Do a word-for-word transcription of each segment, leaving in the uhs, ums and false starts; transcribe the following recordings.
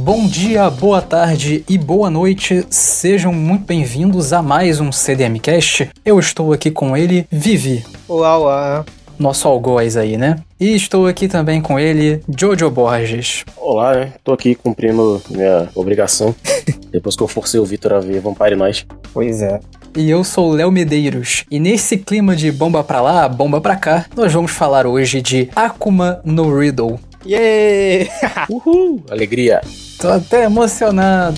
Bom dia, boa tarde e boa noite, sejam muito bem-vindos a mais um C D M Cast. Eu estou aqui com ele, Vivi. Olá, olá. Nosso algoz aí, né? E estou aqui também com ele, Jojo Borges. Olá, né? Tô aqui cumprindo minha obrigação. Depois que eu forcei o Vitor a ver Vampire Night. Pois é. E eu sou o Léo Medeiros. E nesse clima de bomba pra lá, bomba pra cá, nós vamos falar hoje de Akuma no Riddle. Yeah! Uhul! Alegria! Tô até emocionado.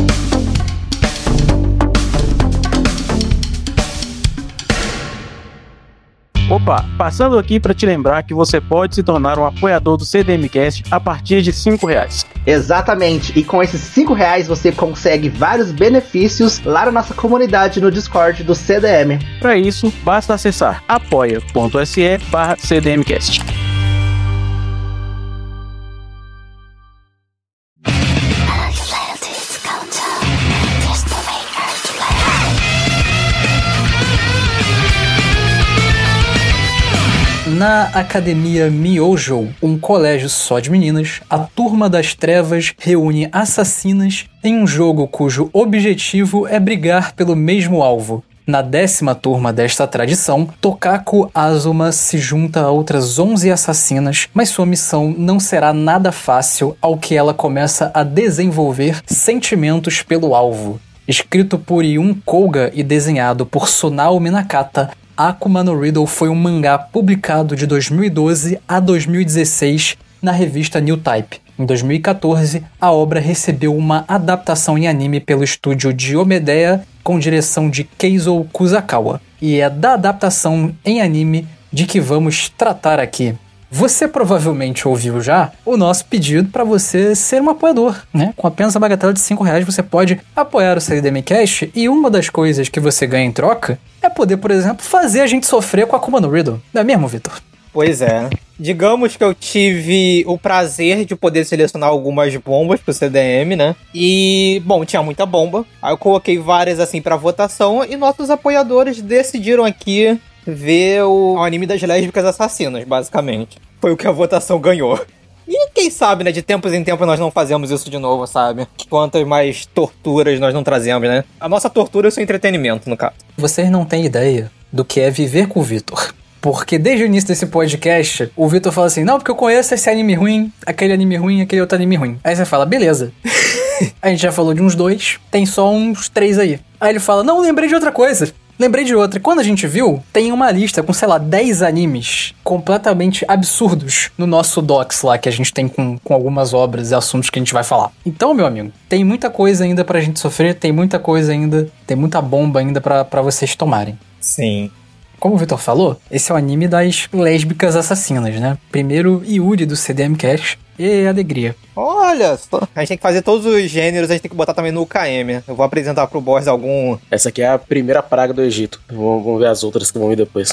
Opa, passando aqui para te lembrar que você pode se tornar um apoiador do C D M Cast a partir de cinco reais. Exatamente, e com esses cinco reais você consegue vários benefícios lá na nossa comunidade no Discord do C D M. Para isso, basta acessar apoia.se barra CDMcast. Na Academia Myojo, um colégio só de meninas, a Turma das Trevas reúne assassinas em um jogo cujo objetivo é brigar pelo mesmo alvo. Na décima turma desta tradição, Tokaku Azuma se junta a outras onze assassinas, mas sua missão não será nada fácil ao que ela começa a desenvolver sentimentos pelo alvo. Escrito por Yun Kouga e desenhado por Sonao Minakata, Akuma no Riddle foi um mangá publicado de dois mil e doze a dois mil e dezesseis na revista New Type. Em dois mil e catorze, a obra recebeu uma adaptação em anime pelo estúdio Diomedeia, com direção de Keizo Kusakawa. E é da adaptação em anime de que vamos tratar aqui. Você provavelmente ouviu já o nosso pedido para você ser um apoiador, né? Com apenas a bagatela de cinco reais você pode apoiar o C D M Cast e uma das coisas que você ganha em troca é poder, por exemplo, fazer a gente sofrer com a Akuma no Riddle. Não é mesmo, Vitor? Pois é. Digamos que eu tive o prazer de poder selecionar algumas bombas pro C D M, né? E, bom, tinha muita bomba. Aí eu coloquei várias, assim, pra votação e nossos apoiadores decidiram aqui ver o anime das lésbicas assassinas, basicamente. Foi o que a votação ganhou. E quem sabe, né, de tempos em tempos nós não fazemos isso de novo, sabe? Quantas mais torturas nós não trazemos, né? A nossa tortura é o seu entretenimento, no caso. Vocês não têm ideia do que é viver com o Vitor. Porque desde o início desse podcast, o Vitor fala assim, não, porque eu conheço esse anime ruim, aquele anime ruim, aquele outro anime ruim. Aí você fala, beleza. A gente já falou de uns dois, tem só uns três aí. Aí ele fala, não, lembrei de outra coisa. Lembrei de outra. Quando a gente viu, tem uma lista com, sei lá, dez animes completamente absurdos no nosso docs lá, que a gente tem com, com algumas obras e assuntos que a gente vai falar. Então, meu amigo, tem muita coisa ainda pra gente sofrer, tem muita coisa ainda, tem muita bomba ainda pra, pra vocês tomarem. Sim. Como o Vitor falou, esse é o anime das lésbicas assassinas, né? Primeiro Yuri do C D M Cast e alegria. Olha, a gente tem que fazer todos os gêneros, a gente tem que botar também no U K M. Eu vou apresentar pro Boris algum... Essa aqui é a primeira praga do Egito. Vamos, vamos ver as outras que vão vir depois.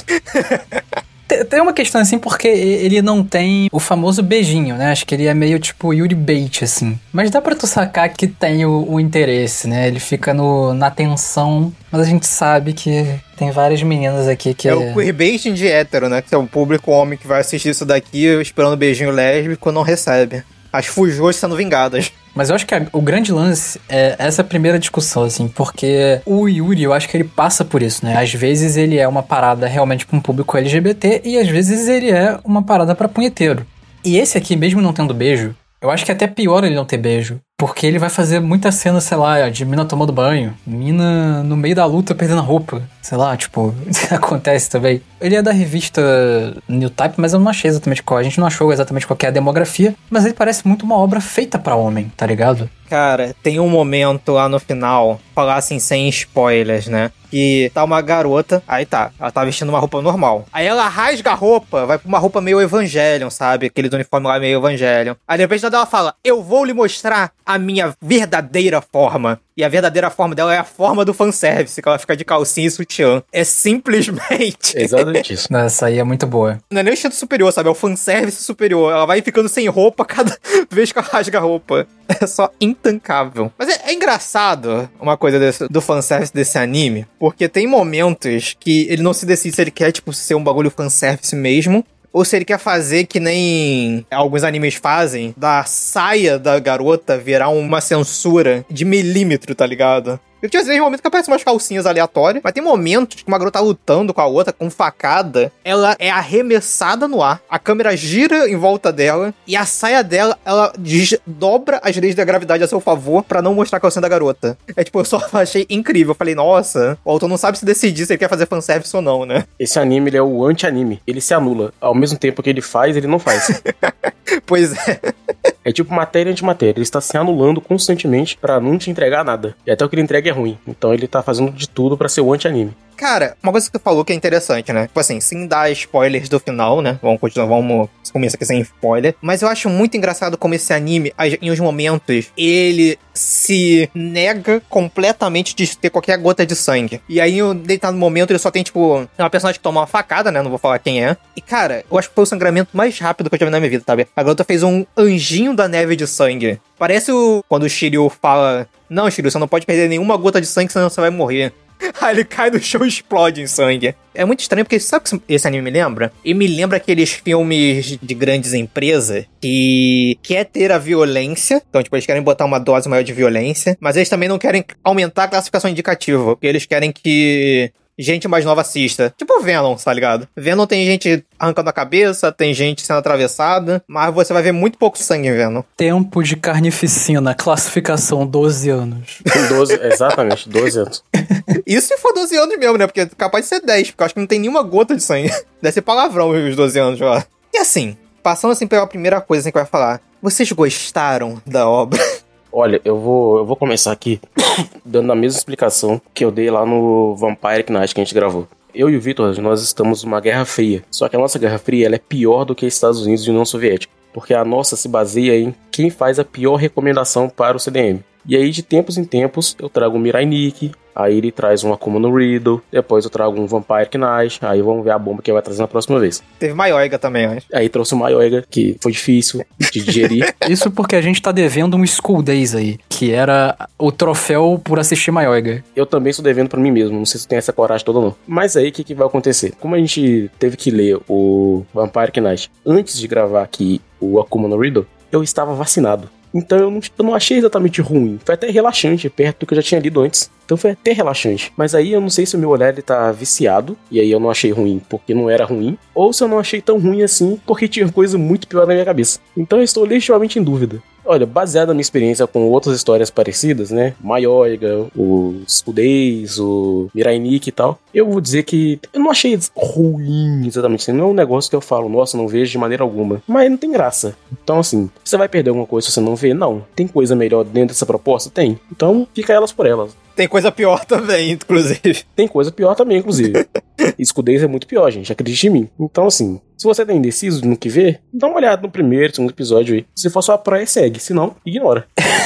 Tem uma questão assim, porque ele não tem o famoso beijinho, né? Acho que ele é meio tipo Yuri Bait, assim. Mas dá pra tu sacar que tem o, o interesse, né? Ele fica no, na tensão, mas a gente sabe que tem várias meninas aqui que... É, é... o queerbaiting de hétero, né? Que é o público homem que vai assistir isso daqui esperando beijinho lésbico, não recebe. As fujões sendo vingadas. Mas eu acho que a, o grande lance é essa primeira discussão, assim, porque o Yuri, eu acho que ele passa por isso, né? Às vezes ele é uma parada realmente pra um público L G B T e às vezes ele é uma parada pra punheteiro. E esse aqui, mesmo não tendo beijo, eu acho que é até pior ele não ter beijo. Porque ele vai fazer muita cena, sei lá, de mina tomando banho, mina no meio da luta perdendo a roupa, sei lá, tipo, acontece também. Ele é da revista New Type, mas eu não achei exatamente qual, a gente não achou exatamente qual que é a demografia, mas ele parece muito uma obra feita pra homem, tá ligado? Cara, tem um momento lá no final, falar assim, sem spoilers, né? Que tá uma garota, aí tá, ela tá vestindo uma roupa normal. Aí ela rasga a roupa, vai pra uma roupa meio Evangelion, sabe? Aquele uniforme lá meio Evangelion. Aí de repente ela fala, eu vou lhe mostrar a minha verdadeira forma. E a verdadeira forma dela é a forma do fanservice, que ela fica de calcinha e sutiã. É simplesmente... É exatamente isso. Essa aí é muito boa. Não é nem o instinto superior, sabe? É o fanservice superior. Ela vai ficando sem roupa cada vez que ela rasga a roupa. É só intancável. Mas é, é engraçado uma coisa desse, do fanservice desse anime, porque tem momentos que ele não se decide se ele quer, tipo, ser um bagulho fanservice mesmo, ou se ele quer fazer que nem alguns animes fazem, da saia da garota virar uma censura de milímetro, tá ligado? Eu tinha vezes momentos que aparecem umas calcinhas aleatórias, mas tem momentos que uma garota tá lutando com a outra, com facada, ela é arremessada no ar, a câmera gira em volta dela, e a saia dela, ela dobra as leis da gravidade a seu favor pra não mostrar a calcinha da garota. É tipo, eu só achei incrível. Eu falei, nossa, o autor não sabe se decidir se ele quer fazer fanservice ou não, né? Esse anime, ele é o anti-anime. Ele se anula. Ao mesmo tempo que ele faz, ele não faz. Pois é. É tipo matéria anti-matéria. Ele está se anulando constantemente pra não te entregar nada. E até o que ele entrega é ruim. Então ele tá fazendo de tudo pra ser o anti-anime. Cara, uma coisa que você falou que é interessante, né? Tipo assim, sem dar spoilers do final, né? Vamos continuar, vamos começar aqui sem spoiler. Mas eu acho muito engraçado como esse anime, em uns momentos, ele se nega completamente de ter qualquer gota de sangue. E aí, em determinado momento, ele só tem, tipo, uma personagem que toma uma facada, né? Não vou falar quem é. E, cara, eu acho que foi o sangramento mais rápido que eu já vi na minha vida, sabe? A garota fez um anjinho da neve de sangue. Parece o... quando o Shiryu fala... Não, Shiryu, você não pode perder nenhuma gota de sangue, senão você vai morrer. Aí ele cai no chão e explode em sangue. É muito estranho, porque sabe o que esse anime me lembra? Ele me lembra aqueles filmes de grandes empresas que quer ter a violência. Então, tipo, eles querem botar uma dose maior de violência, mas eles também não querem aumentar a classificação indicativa, porque eles querem que gente mais nova assista. Tipo Venom, tá ligado? Venom tem gente arrancando a cabeça, tem gente sendo atravessada, mas você vai ver muito pouco sangue em Venom. Tempo de carnificina, classificação doze anos. doze, exatamente, doze anos. Isso se for doze anos mesmo, né? Porque é capaz de ser dez, porque eu acho que não tem nenhuma gota de sangue. Deve ser palavrão os doze anos lá. E assim, passando assim pela primeira coisa assim, que vai falar, vocês gostaram da obra? Olha, eu vou, eu vou começar aqui dando a mesma explicação que eu dei lá no Vampire Knight que a gente gravou. Eu e o Vitor, nós estamos numa guerra fria. Só que a nossa guerra fria ela é pior do que os Estados Unidos e a União Soviética. Porque a nossa se baseia em quem faz a pior recomendação para o C D M. E aí, de tempos em tempos, eu trago um Mirai Nikki, aí ele traz um Akuma no Riddle, depois eu trago um Vampire Knight, aí vamos ver a bomba que ele vai trazer na próxima vez. Teve Maioiga também, eu acho. Aí trouxe o Maioiga, que foi difícil de digerir. Isso porque a gente tá devendo um School Days aí, que era o troféu por assistir Maioiga. Eu também estou devendo pra mim mesmo, não sei se eu tenho essa coragem toda ou não. Mas aí, o que, que vai acontecer? Como a gente teve que ler o Vampire Knight antes de gravar aqui o Akuma no Riddle, eu estava vacinado. Então eu não, eu não achei exatamente ruim. Foi até relaxante, perto do que eu já tinha lido antes. Então foi até relaxante. Mas aí eu não sei se o meu olhar ele tá viciado, e aí eu não achei ruim porque não era ruim, ou se eu não achei tão ruim assim porque tinha coisa muito pior na minha cabeça. Então eu estou legitimamente em dúvida. Olha, baseado na minha experiência com outras histórias parecidas, né? Maioiga, o Skudez, o Mirai Nikki e tal, eu vou dizer que eu não achei ruim exatamente. Não é um negócio que eu falo, nossa, não vejo de maneira alguma. Mas não tem graça. Então, assim, você vai perder alguma coisa se você não vê? Não. Tem coisa melhor dentro dessa proposta? Tem. Então, fica elas por elas. Tem coisa pior também, inclusive. Tem coisa pior também, inclusive. Skudez é muito pior, gente. Acredite em mim. Então, assim, se você tá indeciso no que ver, dá uma olhada no primeiro, segundo episódio aí. Se for só a praia, segue. Se não, ignora.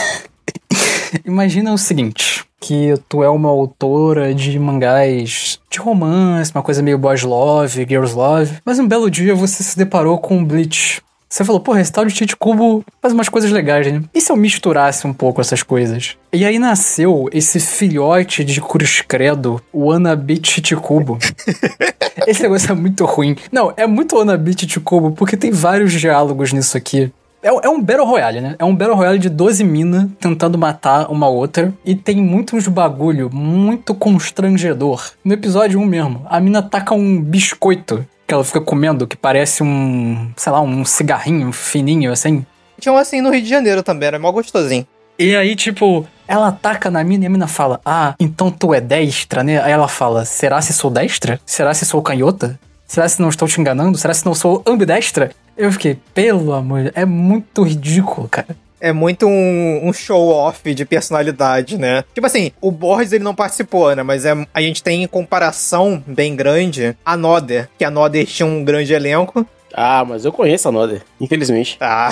Imagina o seguinte, que tu é uma autora de mangás de romance, uma coisa meio boys love, girls love, mas um belo dia você se deparou com Bleach. Você falou, porra, esse tal de Tite Kubo faz umas coisas legais, né? E se eu misturasse um pouco essas coisas? E aí nasceu esse filhote de Cruz Credo, o Wannabe Tite Kubo. Esse negócio é muito ruim. Não, é muito Wannabe Tite Kubo, porque tem vários diálogos nisso aqui. É, é um Battle Royale, né? É um Battle Royale de doze minas tentando matar uma outra. E tem muitos bagulho muito constrangedor. No episódio um mesmo, a mina taca um biscoito que ela fica comendo, que parece um, sei lá, um cigarrinho fininho, assim. Tinha um assim no Rio de Janeiro também, era mó gostosinho. E aí, tipo, ela ataca na mina e a mina fala, ah, então tu é destra, né? Aí ela fala, será se sou destra? Será se sou canhota? Será se não estou te enganando? Será se não sou ambidestra? Eu fiquei, pelo amor de Deus, é muito ridículo, cara. É muito um, um show-off de personalidade, né? Tipo assim, o Borges ele não participou, né? Mas é, a gente tem em comparação bem grande a Noder, que a Noder tinha um grande elenco. Ah, mas eu conheço a Noder, infelizmente. Ah.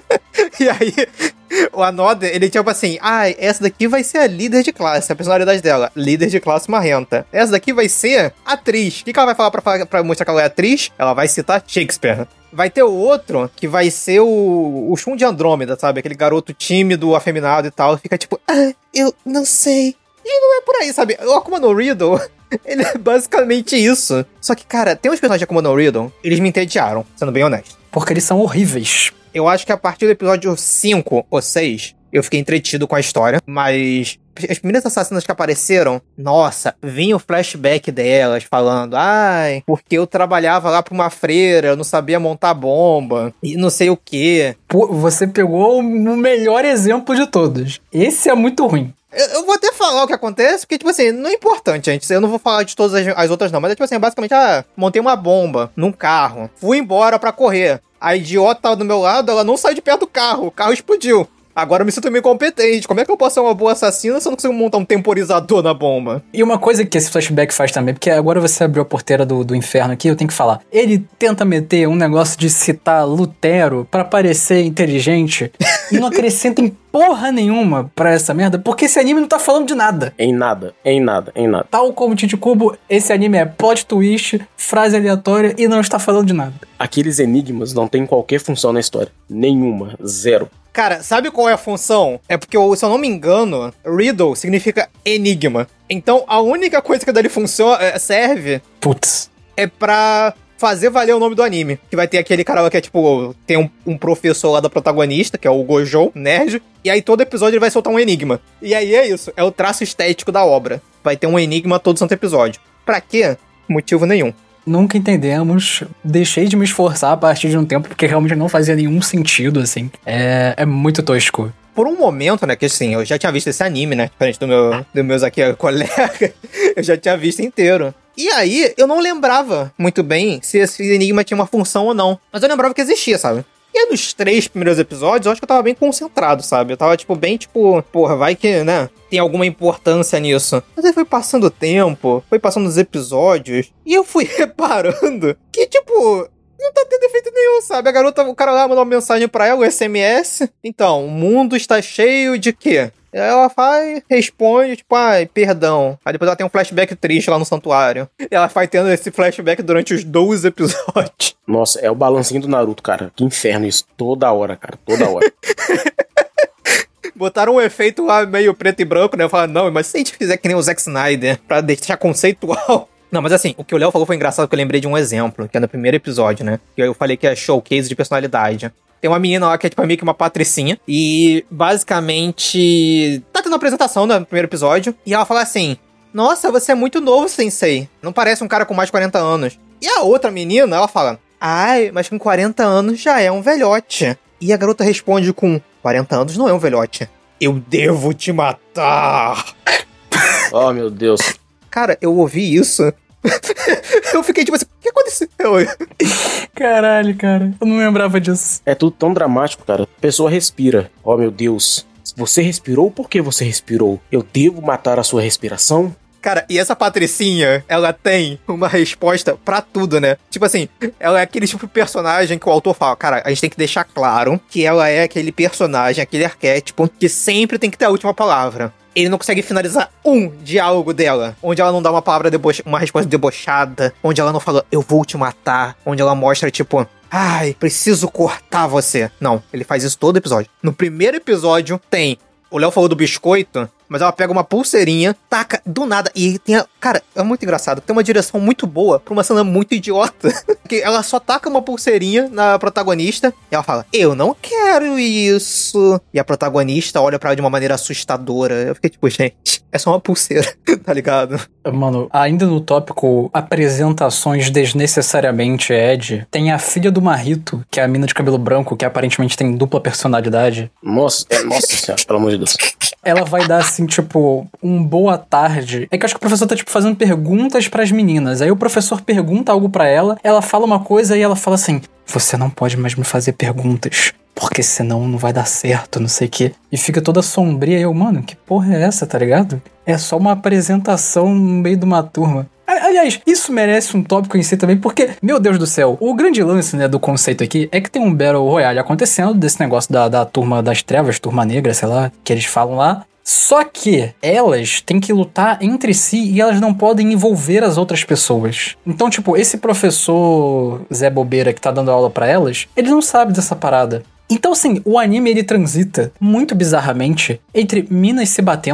E aí, o Anoda, ele tipo assim, ah, essa daqui vai ser a líder de classe, a personalidade dela, líder de classe marrenta. Essa daqui vai ser atriz. O que, que ela vai falar pra, pra mostrar que ela é atriz? Ela vai citar Shakespeare. Vai ter o outro, que vai ser o, o Shun de Andrômeda, sabe? Aquele garoto tímido, afeminado e tal. Fica tipo, ah, eu não sei. E não é por aí, sabe? O Akuma no Riddle, Ele é basicamente isso. Só que, cara, tem uns personagens de Akuma no Riddle, eles me entediaram, sendo bem honesto. Porque eles são horríveis. Eu acho que a partir do episódio cinco ou seis, eu fiquei entretido com a história, mas as primeiras assassinas que apareceram, nossa, vinha o flashback delas falando, ai, porque eu trabalhava lá pra uma freira, eu não sabia montar bomba, e não sei o quê. Pô, você pegou o melhor exemplo de todos. Esse é muito ruim. Eu, eu vou até falar o que acontece, porque, tipo assim, não é importante, gente. Eu não vou falar de todas as, as outras, não. Mas, tipo assim, basicamente, ah, montei uma bomba num carro. Fui embora pra correr. A idiota tava do meu lado, ela não saiu de perto do carro. O carro explodiu. Agora eu me sinto meio incompetente. Como é que eu posso ser uma boa assassina se eu não consigo montar um temporizador na bomba? E uma coisa que esse flashback faz também, porque agora você abriu a porteira do, do inferno aqui, eu tenho que falar. Ele tenta meter um negócio de citar Lutero pra parecer inteligente e não acrescenta em porra nenhuma pra essa merda, porque esse anime não tá falando de nada. Em nada, em nada, em nada. Tal como Tite Kubo, esse anime é plot twist, frase aleatória e não está falando de nada. Aqueles enigmas não têm qualquer função na história. Nenhuma. Zero. Cara, sabe qual é a função? É porque, se eu não me engano, Riddle significa enigma. Então, a única coisa que dali funciona, serve... Putz. É pra fazer valer o nome do anime. Que vai ter aquele cara lá que é tipo... Tem um, um professor lá da protagonista, que é o Gojo, nerd. E aí todo episódio ele vai soltar um enigma. E aí é isso. É o traço estético da obra. Vai ter um enigma todo santo episódio. Pra quê? Motivo nenhum. Nunca entendemos, deixei de me esforçar a partir de um tempo, porque realmente não fazia nenhum sentido, assim. É, é muito tosco. Por um momento, né, que assim, eu já tinha visto esse anime, né, diferente do meu, dos meus aqui colegas, eu já tinha visto inteiro. E aí, eu não lembrava muito bem se esse enigma tinha uma função ou não, mas eu lembrava que existia, sabe? E aí, nos três primeiros episódios, eu acho que eu tava bem concentrado, sabe? Eu tava, tipo, bem, tipo... Porra, vai que, né? Tem alguma importância nisso. Mas aí foi passando o tempo, foi passando os episódios, e eu fui reparando que, tipo... Não tá tendo efeito nenhum, sabe? A garota, o cara lá mandou uma mensagem pra ela, o S M S. Então, o mundo está cheio de quê? Ela vai, responde, tipo, ai, perdão. Aí depois ela tem um flashback triste lá no santuário. E ela vai tendo esse flashback durante os doze episódios. Nossa, é o balancinho do Naruto, cara. Que inferno isso. Toda hora, cara. Toda hora. Botaram um efeito lá meio preto e branco, né? Eu falo, não, mas se a gente fizer que nem o Zack Snyder, pra deixar conceitual... Não, mas assim, o que o Léo falou foi engraçado, porque eu lembrei de um exemplo, que é no primeiro episódio, né? Que eu falei que é showcase de personalidade. Tem uma menina lá que é tipo meio que uma patricinha, e basicamente tá tendo uma apresentação no primeiro episódio, e ela fala assim, nossa, você é muito novo, sensei, não parece um cara com mais de quarenta anos. E a outra menina, ela fala, ai, mas com quarenta anos já é um velhote. E a garota responde com, quarenta anos não é um velhote. Eu devo te matar. Oh, meu Deus. Cara, eu ouvi isso. Eu fiquei tipo assim, o que aconteceu? Caralho, cara. Eu não lembrava disso. É tudo tão dramático, cara. A pessoa respira. Oh, meu Deus. Você respirou? Por que você respirou? Eu devo matar a sua respiração? Cara, e essa patricinha, ela tem uma resposta pra tudo, né? Tipo assim, ela é aquele tipo de personagem que o autor fala, cara, a gente tem que deixar claro que ela é aquele personagem, aquele arquétipo que sempre tem que ter a última palavra. Ele não consegue finalizar um diálogo dela, onde ela não dá uma palavra deboche... uma resposta debochada, onde ela não fala, eu vou te matar, onde ela mostra, tipo, ai, preciso cortar você. Não, ele faz isso todo episódio. No primeiro episódio tem, o Léo falou do biscoito, mas ela pega uma pulseirinha, taca do nada, e tem a... Cara, é muito engraçado, tem uma direção muito boa pra uma cena muito idiota. Porque ela só taca uma pulseirinha na protagonista, e ela fala, eu não quero isso. E a protagonista olha pra ela de uma maneira assustadora. Eu fiquei tipo, gente, é só uma pulseira, tá ligado? Mano, ainda no tópico apresentações desnecessariamente Ed, tem a filha do Marrito, que é a mina de cabelo branco, que aparentemente tem dupla personalidade. Nossa, é, nossa senhora, pelo amor de Deus. Ela vai dar, assim, tipo, um boa tarde. É que eu acho que o professor tá, tipo, fazendo perguntas pras meninas. Aí o professor pergunta algo pra ela, ela fala uma coisa e ela fala assim, você não pode mais me fazer perguntas, porque senão não vai dar certo, não sei o quê. E fica toda sombria. E eu, mano, que porra é essa, tá ligado? É só uma apresentação no meio de uma turma. Aliás, isso merece um tópico em si também, porque, meu Deus do céu, o grande lance, né, do conceito aqui é que tem um Battle Royale acontecendo, desse negócio da, da turma das trevas, turma negra, sei lá, que eles falam lá. Só que elas têm que lutar entre si e elas não podem envolver as outras pessoas. Então, tipo, esse professor Zé Bobeira que tá dando aula pra elas, ele não sabe dessa parada. Então, assim, o anime, ele transita muito bizarramente entre minas se batendo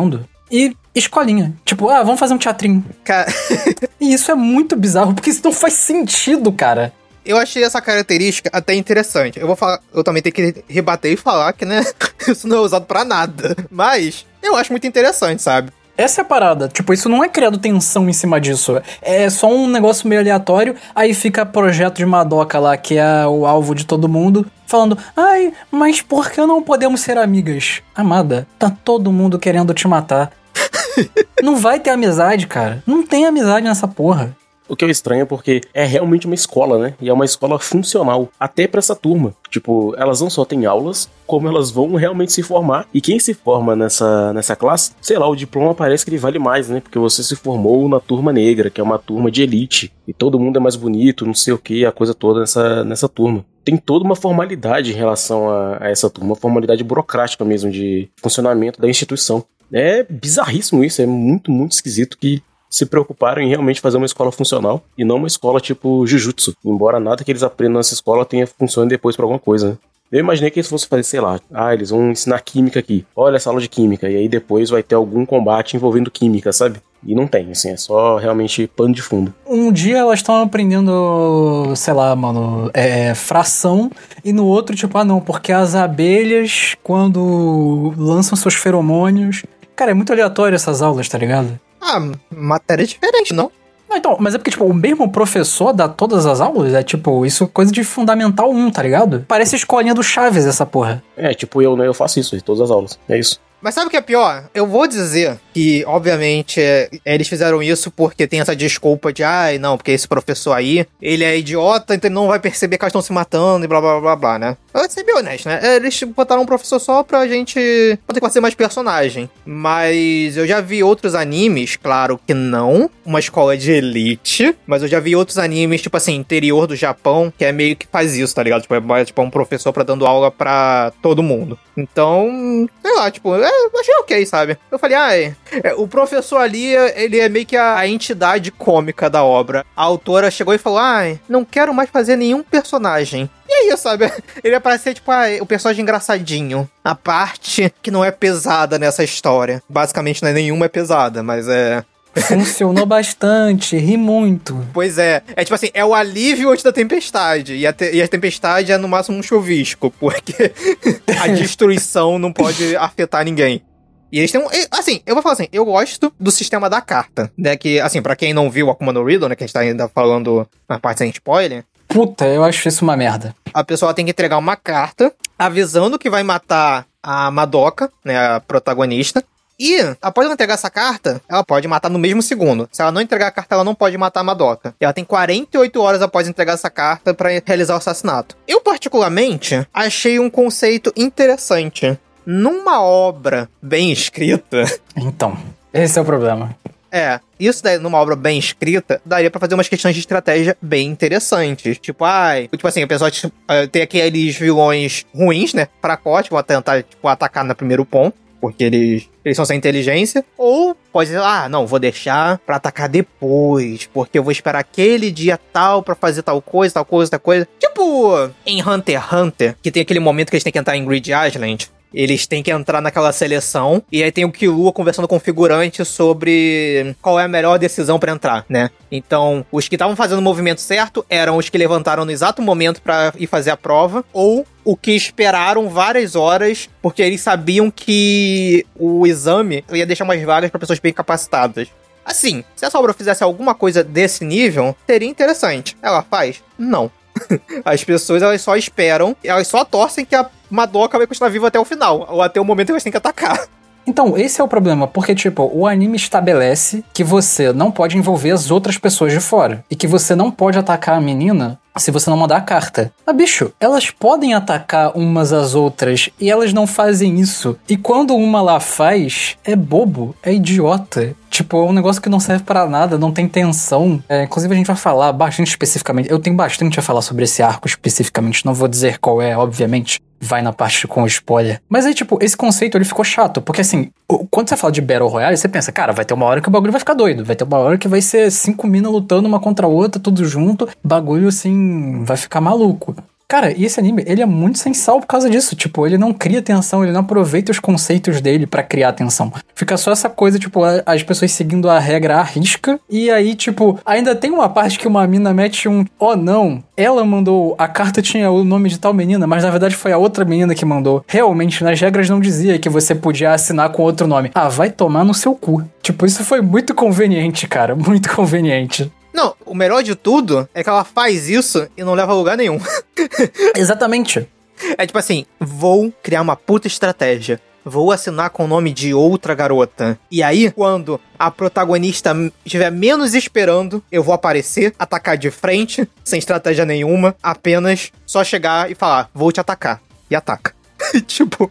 e escolinha. Tipo, ah, vamos fazer um teatrinho. Cara... E isso é muito bizarro, porque isso não faz sentido, cara. Eu achei essa característica até interessante. Eu vou falar, eu também tenho que rebater e falar que, né, isso não é usado pra nada. Mas eu acho muito interessante, sabe? Essa é a parada. Tipo, isso não é criado tensão em cima disso. É só um negócio meio aleatório. Aí fica projeto de Madoka lá, que é o alvo de todo mundo, falando, ai, mas por que não podemos ser amigas? Amada, tá todo mundo querendo te matar. Não vai ter amizade, cara. Não tem amizade nessa porra. O que eu estranho é porque é realmente uma escola, né? E é uma escola funcional, até pra essa turma. Tipo, elas não só têm aulas, como elas vão realmente se formar. E quem se forma nessa, nessa classe, sei lá, o diploma parece que ele vale mais, né? Porque você se formou na turma negra, que é uma turma de elite. E todo mundo é mais bonito, não sei o que, a coisa toda nessa, nessa turma. Tem toda uma formalidade em relação a, a essa turma, uma formalidade burocrática mesmo de funcionamento da instituição. É bizarríssimo isso, é muito, muito esquisito que se preocuparam em realmente fazer uma escola funcional e não uma escola tipo Jujutsu, embora nada que eles aprendam nessa escola tenha funcione depois pra alguma coisa, né? Eu imaginei que eles fossem fazer, sei lá, ah, eles vão ensinar química aqui, olha essa aula de química, e aí depois vai ter algum combate envolvendo química, sabe? E não tem, assim, é só realmente pano de fundo. Um dia elas estão aprendendo, sei lá, mano, é, fração, e no outro, tipo, ah não, porque as abelhas, quando lançam seus feromônios... Cara, é muito aleatório essas aulas, tá ligado? Ah, matéria diferente, não? Não, então, mas é porque, tipo, o mesmo professor dá todas as aulas? É, tipo, isso é coisa de Fundamental um, tá ligado? Parece a escolinha do Chaves, essa porra. É, tipo, eu, né, eu faço isso em todas as aulas, é isso. Mas sabe o que é pior? Eu vou dizer que, obviamente, é, eles fizeram isso porque tem essa desculpa de, ai, não, porque esse professor aí, ele é idiota, então ele não vai perceber que elas estão se matando e blá, blá, blá, blá, né? Eu vou ser bem honesto, né? Eles botaram um professor só pra gente não ter que fazer mais personagem. Mas eu já vi outros animes, claro que não, uma escola de elite, mas eu já vi outros animes, tipo assim, interior do Japão, que é meio que faz isso, tá ligado? Tipo, é tipo um professor pra dando aula pra todo mundo. Então, sei lá, tipo, é, eu achei ok, sabe? Eu falei, ah, é, é, o professor ali, ele é meio que a, a entidade cômica da obra. A autora chegou e falou, ah, não quero mais fazer nenhum personagem. E aí, sabe? Ele parece ser, tipo, ah, o personagem engraçadinho. A parte que não é pesada nessa história. Basicamente, não é nenhuma é pesada, mas é... Funcionou bastante, ri muito. Pois é, é tipo assim, é o alívio antes da tempestade. E a, te- e a tempestade é no máximo um chuvisco, porque a destruição não pode afetar ninguém. E eles têm um... Assim, eu vou falar assim, eu gosto do sistema da carta, né? Que, assim, pra quem não viu o Akuma no Riddle, né? Que a gente tá ainda falando na parte sem spoiler. Puta, eu acho isso uma merda. A pessoa tem que entregar uma carta avisando que vai matar a Madoka, né? A protagonista. E, após ela entregar essa carta, ela pode matar no mesmo segundo. Se ela não entregar a carta, ela não pode matar a Madoka. E ela tem quarenta e oito horas após entregar essa carta pra realizar o assassinato. Eu, particularmente, achei um conceito interessante. Numa obra bem escrita... Então, esse é o problema. É, isso daí, numa obra bem escrita, daria pra fazer umas questões de estratégia bem interessantes. Tipo, ai, tipo assim, o pessoal tipo, tem aqueles vilões ruins, né? Fracote, vão tentar, tipo, atacar no primeiro ponto. Porque eles, eles são sem inteligência. Ou pode dizer, ah, não, vou deixar pra atacar depois. Porque eu vou esperar aquele dia tal pra fazer tal coisa, tal coisa, tal coisa. Tipo, em Hunter x Hunter, que tem aquele momento que eles têm que entrar em Grid Island. Eles têm que entrar naquela seleção. E aí tem o Killua conversando com o figurante sobre qual é a melhor decisão pra entrar, né? Então, os que estavam fazendo o movimento certo eram os que levantaram no exato momento pra ir fazer a prova. Ou o que esperaram várias horas, porque eles sabiam que o exame ia deixar mais vagas pra pessoas bem capacitadas. Assim, se essa obra fizesse alguma coisa desse nível, seria interessante. Ela faz? Não. As pessoas, elas só esperam, elas só torcem que a Madoka vai continuar viva até o final, ou até o momento que elas têm que atacar. Então, esse é o problema, porque, tipo, o anime estabelece que você não pode envolver as outras pessoas de fora, e que você não pode atacar a menina se você não mandar a carta. Mas, bicho, elas podem atacar umas às outras, e elas não fazem isso. E quando uma lá faz, é bobo, é idiota. Tipo, é um negócio que não serve pra nada, não tem tensão. É, inclusive, a gente vai falar bastante especificamente. Eu tenho bastante a falar sobre esse arco especificamente, não vou dizer qual é, obviamente. Vai na parte com spoiler. Mas aí, tipo, esse conceito, ele ficou chato. Porque, assim, quando você fala de Battle Royale, você pensa, cara, vai ter uma hora que o bagulho vai ficar doido. Vai ter uma hora que vai ser cinco minas lutando uma contra a outra, tudo junto. Bagulho, assim, vai ficar maluco. Cara, e esse anime, ele é muito sem sal por causa disso. Tipo, ele não cria tensão, ele não aproveita os conceitos dele pra criar tensão. Fica só essa coisa, tipo, as pessoas seguindo a regra à risca. E aí, tipo, ainda tem uma parte que uma mina mete um... Oh, não, ela mandou... A carta tinha o nome de tal menina, mas na verdade foi a outra menina que mandou. Realmente, nas regras não dizia que você podia assinar com outro nome. Ah, vai tomar no seu cu. Tipo, isso foi muito conveniente, cara. Muito conveniente. Não, o melhor de tudo é que ela faz isso e não leva a lugar nenhum. Exatamente. É tipo assim, vou criar uma puta estratégia. Vou assinar com o nome de outra garota. E aí, quando a protagonista estiver menos esperando, eu vou aparecer, atacar de frente, sem estratégia nenhuma, apenas só chegar e falar, vou te atacar. E ataca. Tipo...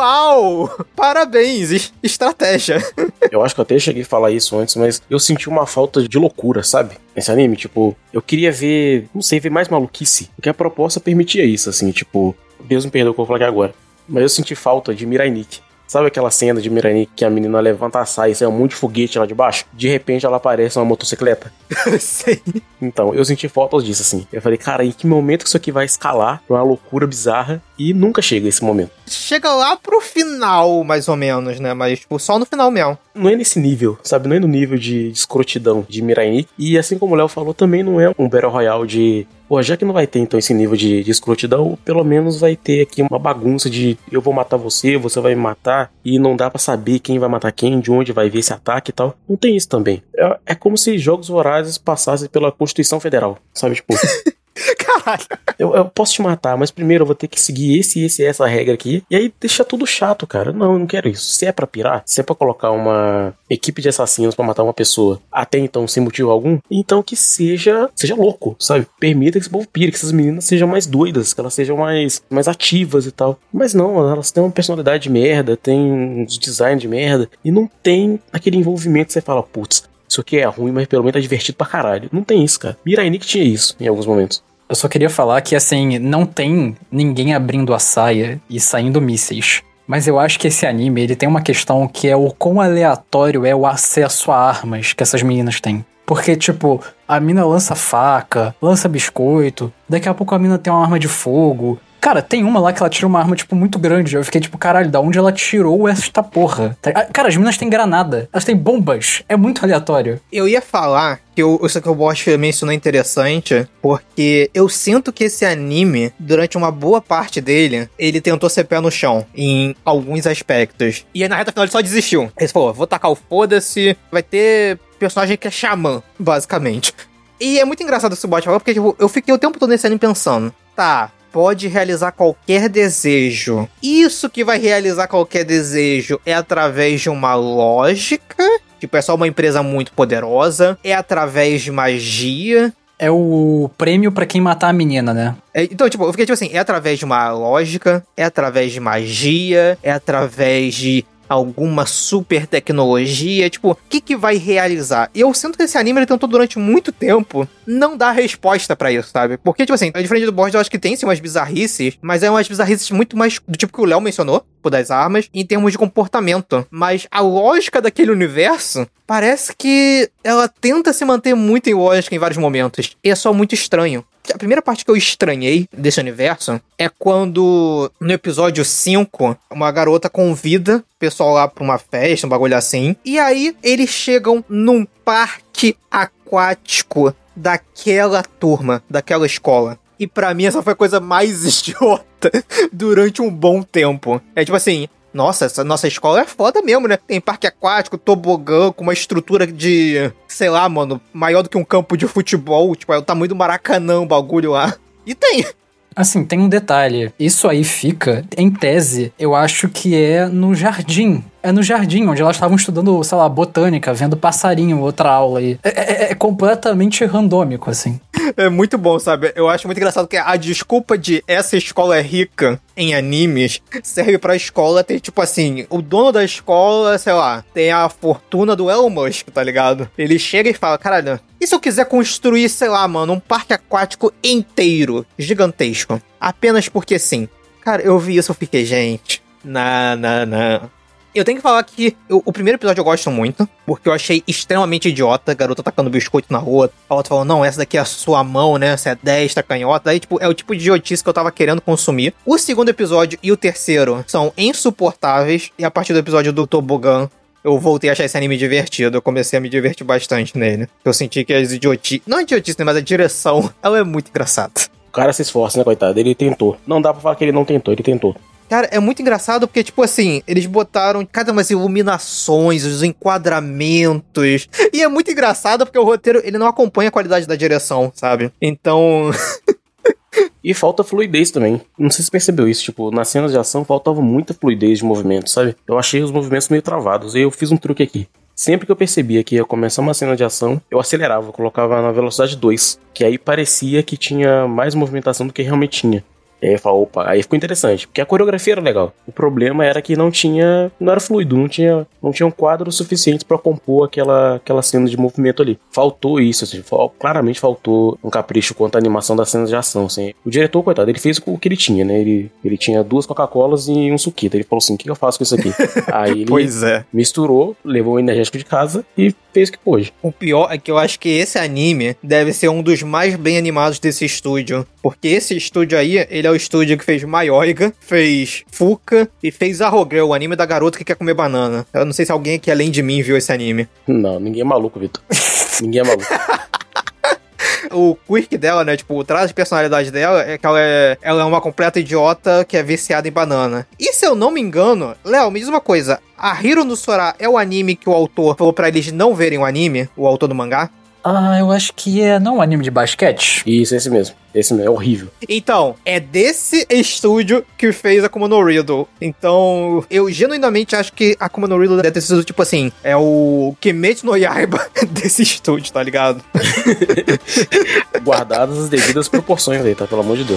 Uau! Parabéns! Estratégia. Eu acho que eu até cheguei a falar isso antes, mas eu senti uma falta de loucura, sabe? Nesse anime, tipo, eu queria ver, não sei, ver mais maluquice. Porque a proposta permitia isso, assim, tipo... Deus me perdoe o que eu vou falar aqui agora. Mas eu senti falta de Mirai Nikki. Sabe aquela cena de Mirai Nikki que a menina levanta a saia e sai um monte de foguete lá de baixo? De repente ela aparece uma motocicleta. Sei. Então, eu senti falta disso, assim. Eu falei, cara, em que momento que isso aqui vai escalar pra uma loucura bizarra? E nunca chega esse momento. Chega lá pro final, mais ou menos, né? Mas, tipo, só no final mesmo. Não é nesse nível, sabe? Não é no nível de, de escrotidão de Mirai Nikki. E assim como o Léo falou, também não é um Battle Royale de... Pô, já que não vai ter, então, esse nível de, de escrotidão, pelo menos vai ter aqui uma bagunça de eu vou matar você, você vai me matar, e não dá pra saber quem vai matar quem, de onde vai vir esse ataque e tal. Não tem isso também. É, é como se Jogos Vorazes passassem pela Constituição Federal, sabe? Tipo... Caralho. Eu, eu posso te matar, mas primeiro eu vou ter que seguir esse, esse, essa regra aqui. E aí deixa tudo chato, cara. Não, eu não quero isso. Se é pra pirar, se é pra colocar uma equipe de assassinos pra matar uma pessoa, até então sem motivo algum, então que seja seja louco, sabe? Permita que esse povo pire, que essas meninas sejam mais doidas, que elas sejam mais, mais ativas e tal. Mas não, elas têm uma personalidade de merda, têm uns design de merda, e não tem aquele envolvimento que você fala, putz, isso aqui é ruim, mas pelo menos é divertido pra caralho. Não tem isso, cara. Mirai Nikki tinha isso em alguns momentos. Eu só queria falar que, assim, não tem ninguém abrindo a saia e saindo mísseis. Mas eu acho que esse anime, ele tem uma questão que é o quão aleatório é o acesso a armas que essas meninas têm. Porque, tipo, a mina lança faca, lança biscoito, daqui a pouco a mina tem uma arma de fogo. Cara, tem uma lá que ela tira uma arma, tipo, muito grande. Eu fiquei tipo, caralho, da onde ela tirou esta porra? Cara, as meninas têm granada. Elas têm bombas. É muito aleatório. Eu ia falar que eu, isso que o Bosch mencionou interessante, porque eu sinto que esse anime, durante uma boa parte dele, ele tentou ser pé no chão em alguns aspectos. E aí na reta final ele só desistiu. Ele falou, vou tacar o foda-se, vai ter personagem que é xamã, basicamente. E é muito engraçado isso que o Bosch falou, porque tipo, eu fiquei o tempo todo nesse anime pensando, tá... Pode realizar qualquer desejo. Isso que vai realizar qualquer desejo é através de uma lógica. Tipo, é só uma empresa muito poderosa. É através de magia. É o prêmio pra quem matar a menina, né? É, então, tipo, eu fiquei tipo assim, é através de uma lógica. É através de magia. É através de... alguma super tecnologia, tipo, o que que vai realizar? E eu sinto que esse anime, ele tentou durante muito tempo não dar resposta pra isso, sabe? Porque, tipo assim, diferente do Borges, eu acho que tem sim umas bizarrices, mas é umas bizarrices muito mais do tipo que o Léo mencionou, por das armas, em termos de comportamento. Mas a lógica daquele universo, parece que ela tenta se manter muito em lógica em vários momentos. E é só muito estranho. A primeira parte que eu estranhei desse universo é quando, no episódio cinco, uma garota convida o pessoal lá pra uma festa, um bagulho assim. E aí, eles chegam num parque aquático daquela turma, daquela escola. E pra mim, essa foi a coisa mais idiota durante um bom tempo. É tipo assim... Nossa, essa nossa escola é foda mesmo, né? Tem parque aquático, tobogã, com uma estrutura de... Sei lá, mano, maior do que um campo de futebol. Tipo, é o tamanho do Maracanã, o bagulho lá. E tem... Assim, tem um detalhe. Isso aí fica, em tese, eu acho que é no jardim. É no jardim, onde elas estavam estudando, sei lá, botânica, vendo passarinho, outra aula aí. É, é, é completamente randômico, assim. É muito bom, sabe? Eu acho muito engraçado que a desculpa de essa escola é rica em animes serve pra escola ter, tipo assim, o dono da escola, sei lá, tem a fortuna do Elon Musk, tá ligado? Ele chega e fala, caralho, e se eu quiser construir, sei lá, mano, um parque aquático inteiro, gigantesco? Apenas porque sim. Cara, eu vi isso e fiquei, gente, não, não, não. Eu tenho que falar que eu, o primeiro episódio eu gosto muito, porque eu achei extremamente idiota, garota tacando biscoito na rua, a outra falando, não, essa daqui é a sua mão, né, você é destra, canhota, daí, tipo, é o tipo de idiotice que eu tava querendo consumir. O segundo episódio e o terceiro são insuportáveis, e a partir do episódio do Tobogã, eu voltei a achar esse anime divertido, eu comecei a me divertir bastante nele. Eu senti que as idiotices, não idiotice, né, mas a direção, ela é muito engraçada. O cara se esforça, né, coitado? Ele tentou. Não dá pra falar que ele não tentou, ele tentou. Cara, é muito engraçado porque, tipo assim, eles botaram cada umas iluminações, os enquadramentos. E é muito engraçado porque o roteiro, ele não acompanha a qualidade da direção, sabe? Então... E falta fluidez também. Não sei se você percebeu isso, tipo, nas cenas de ação faltava muita fluidez de movimento, sabe? Eu achei os movimentos meio travados, e eu fiz um truque aqui. Sempre que eu percebia que ia começar uma cena de ação, eu acelerava, colocava na velocidade dois, que aí parecia que tinha mais movimentação do que realmente tinha. E aí eu falei, opa, aí ficou interessante, porque a coreografia era legal. O problema era que não tinha, não era fluido, não tinha, não tinha um quadro suficiente pra compor aquela, aquela cena de movimento ali. Faltou isso, assim, claramente faltou um capricho quanto à animação das cenas de ação, assim. O diretor, coitado, ele fez o que ele tinha, né? Ele, ele tinha duas Coca-Colas e um suquita. Ele falou assim, o que eu faço com isso aqui? Aí ele pois é. misturou, levou o energético de casa e fez o que pôde. O pior é que eu acho que esse anime deve ser um dos mais bem animados desse estúdio, porque esse estúdio aí, ele é o estúdio que fez Maioiga, fez Fuka e fez Arrogel, o anime da garota que quer comer banana. Eu não sei se alguém aqui além de mim viu esse anime. Não, ninguém é maluco, Vitor. Ninguém é maluco. O quirk dela, né, tipo, o traço de personalidade dela é que ela é, ela é uma completa idiota que é viciada em banana. E se eu não me engano, Léo, me diz uma coisa, a Hiro no Sora é o anime que o autor falou pra eles não verem o anime, o autor do mangá? Ah, eu acho que é não um anime de basquete. Isso, esse mesmo. Esse mesmo, é horrível. Então, é desse estúdio que fez Akuma no Riddle. Então, eu genuinamente acho que Akuma no Riddle deve ter sido, tipo assim, é o Kimetsu no Yaiba desse estúdio, tá ligado? Guardadas as devidas proporções aí, tá? Pelo amor de Deus.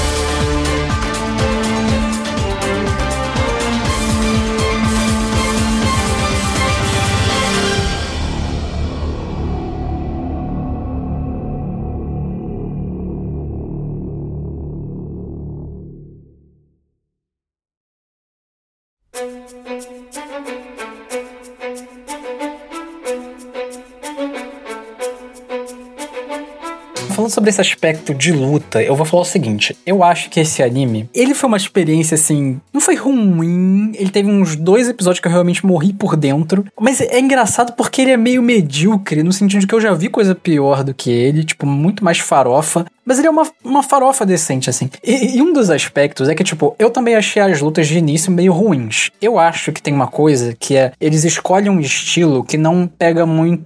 Falando sobre esse aspecto de luta, eu vou falar o seguinte, eu acho que esse anime, ele foi uma experiência assim, não foi ruim, ele teve uns dois episódios que eu realmente morri por dentro, mas é engraçado porque ele é meio medíocre, no sentido de que eu já vi coisa pior do que ele, tipo, muito mais farofa, mas ele é uma, uma farofa decente, assim. E, e um dos aspectos é que, tipo, eu também achei as lutas de início meio ruins. Eu acho que tem uma coisa que é, eles escolhem um estilo que não pega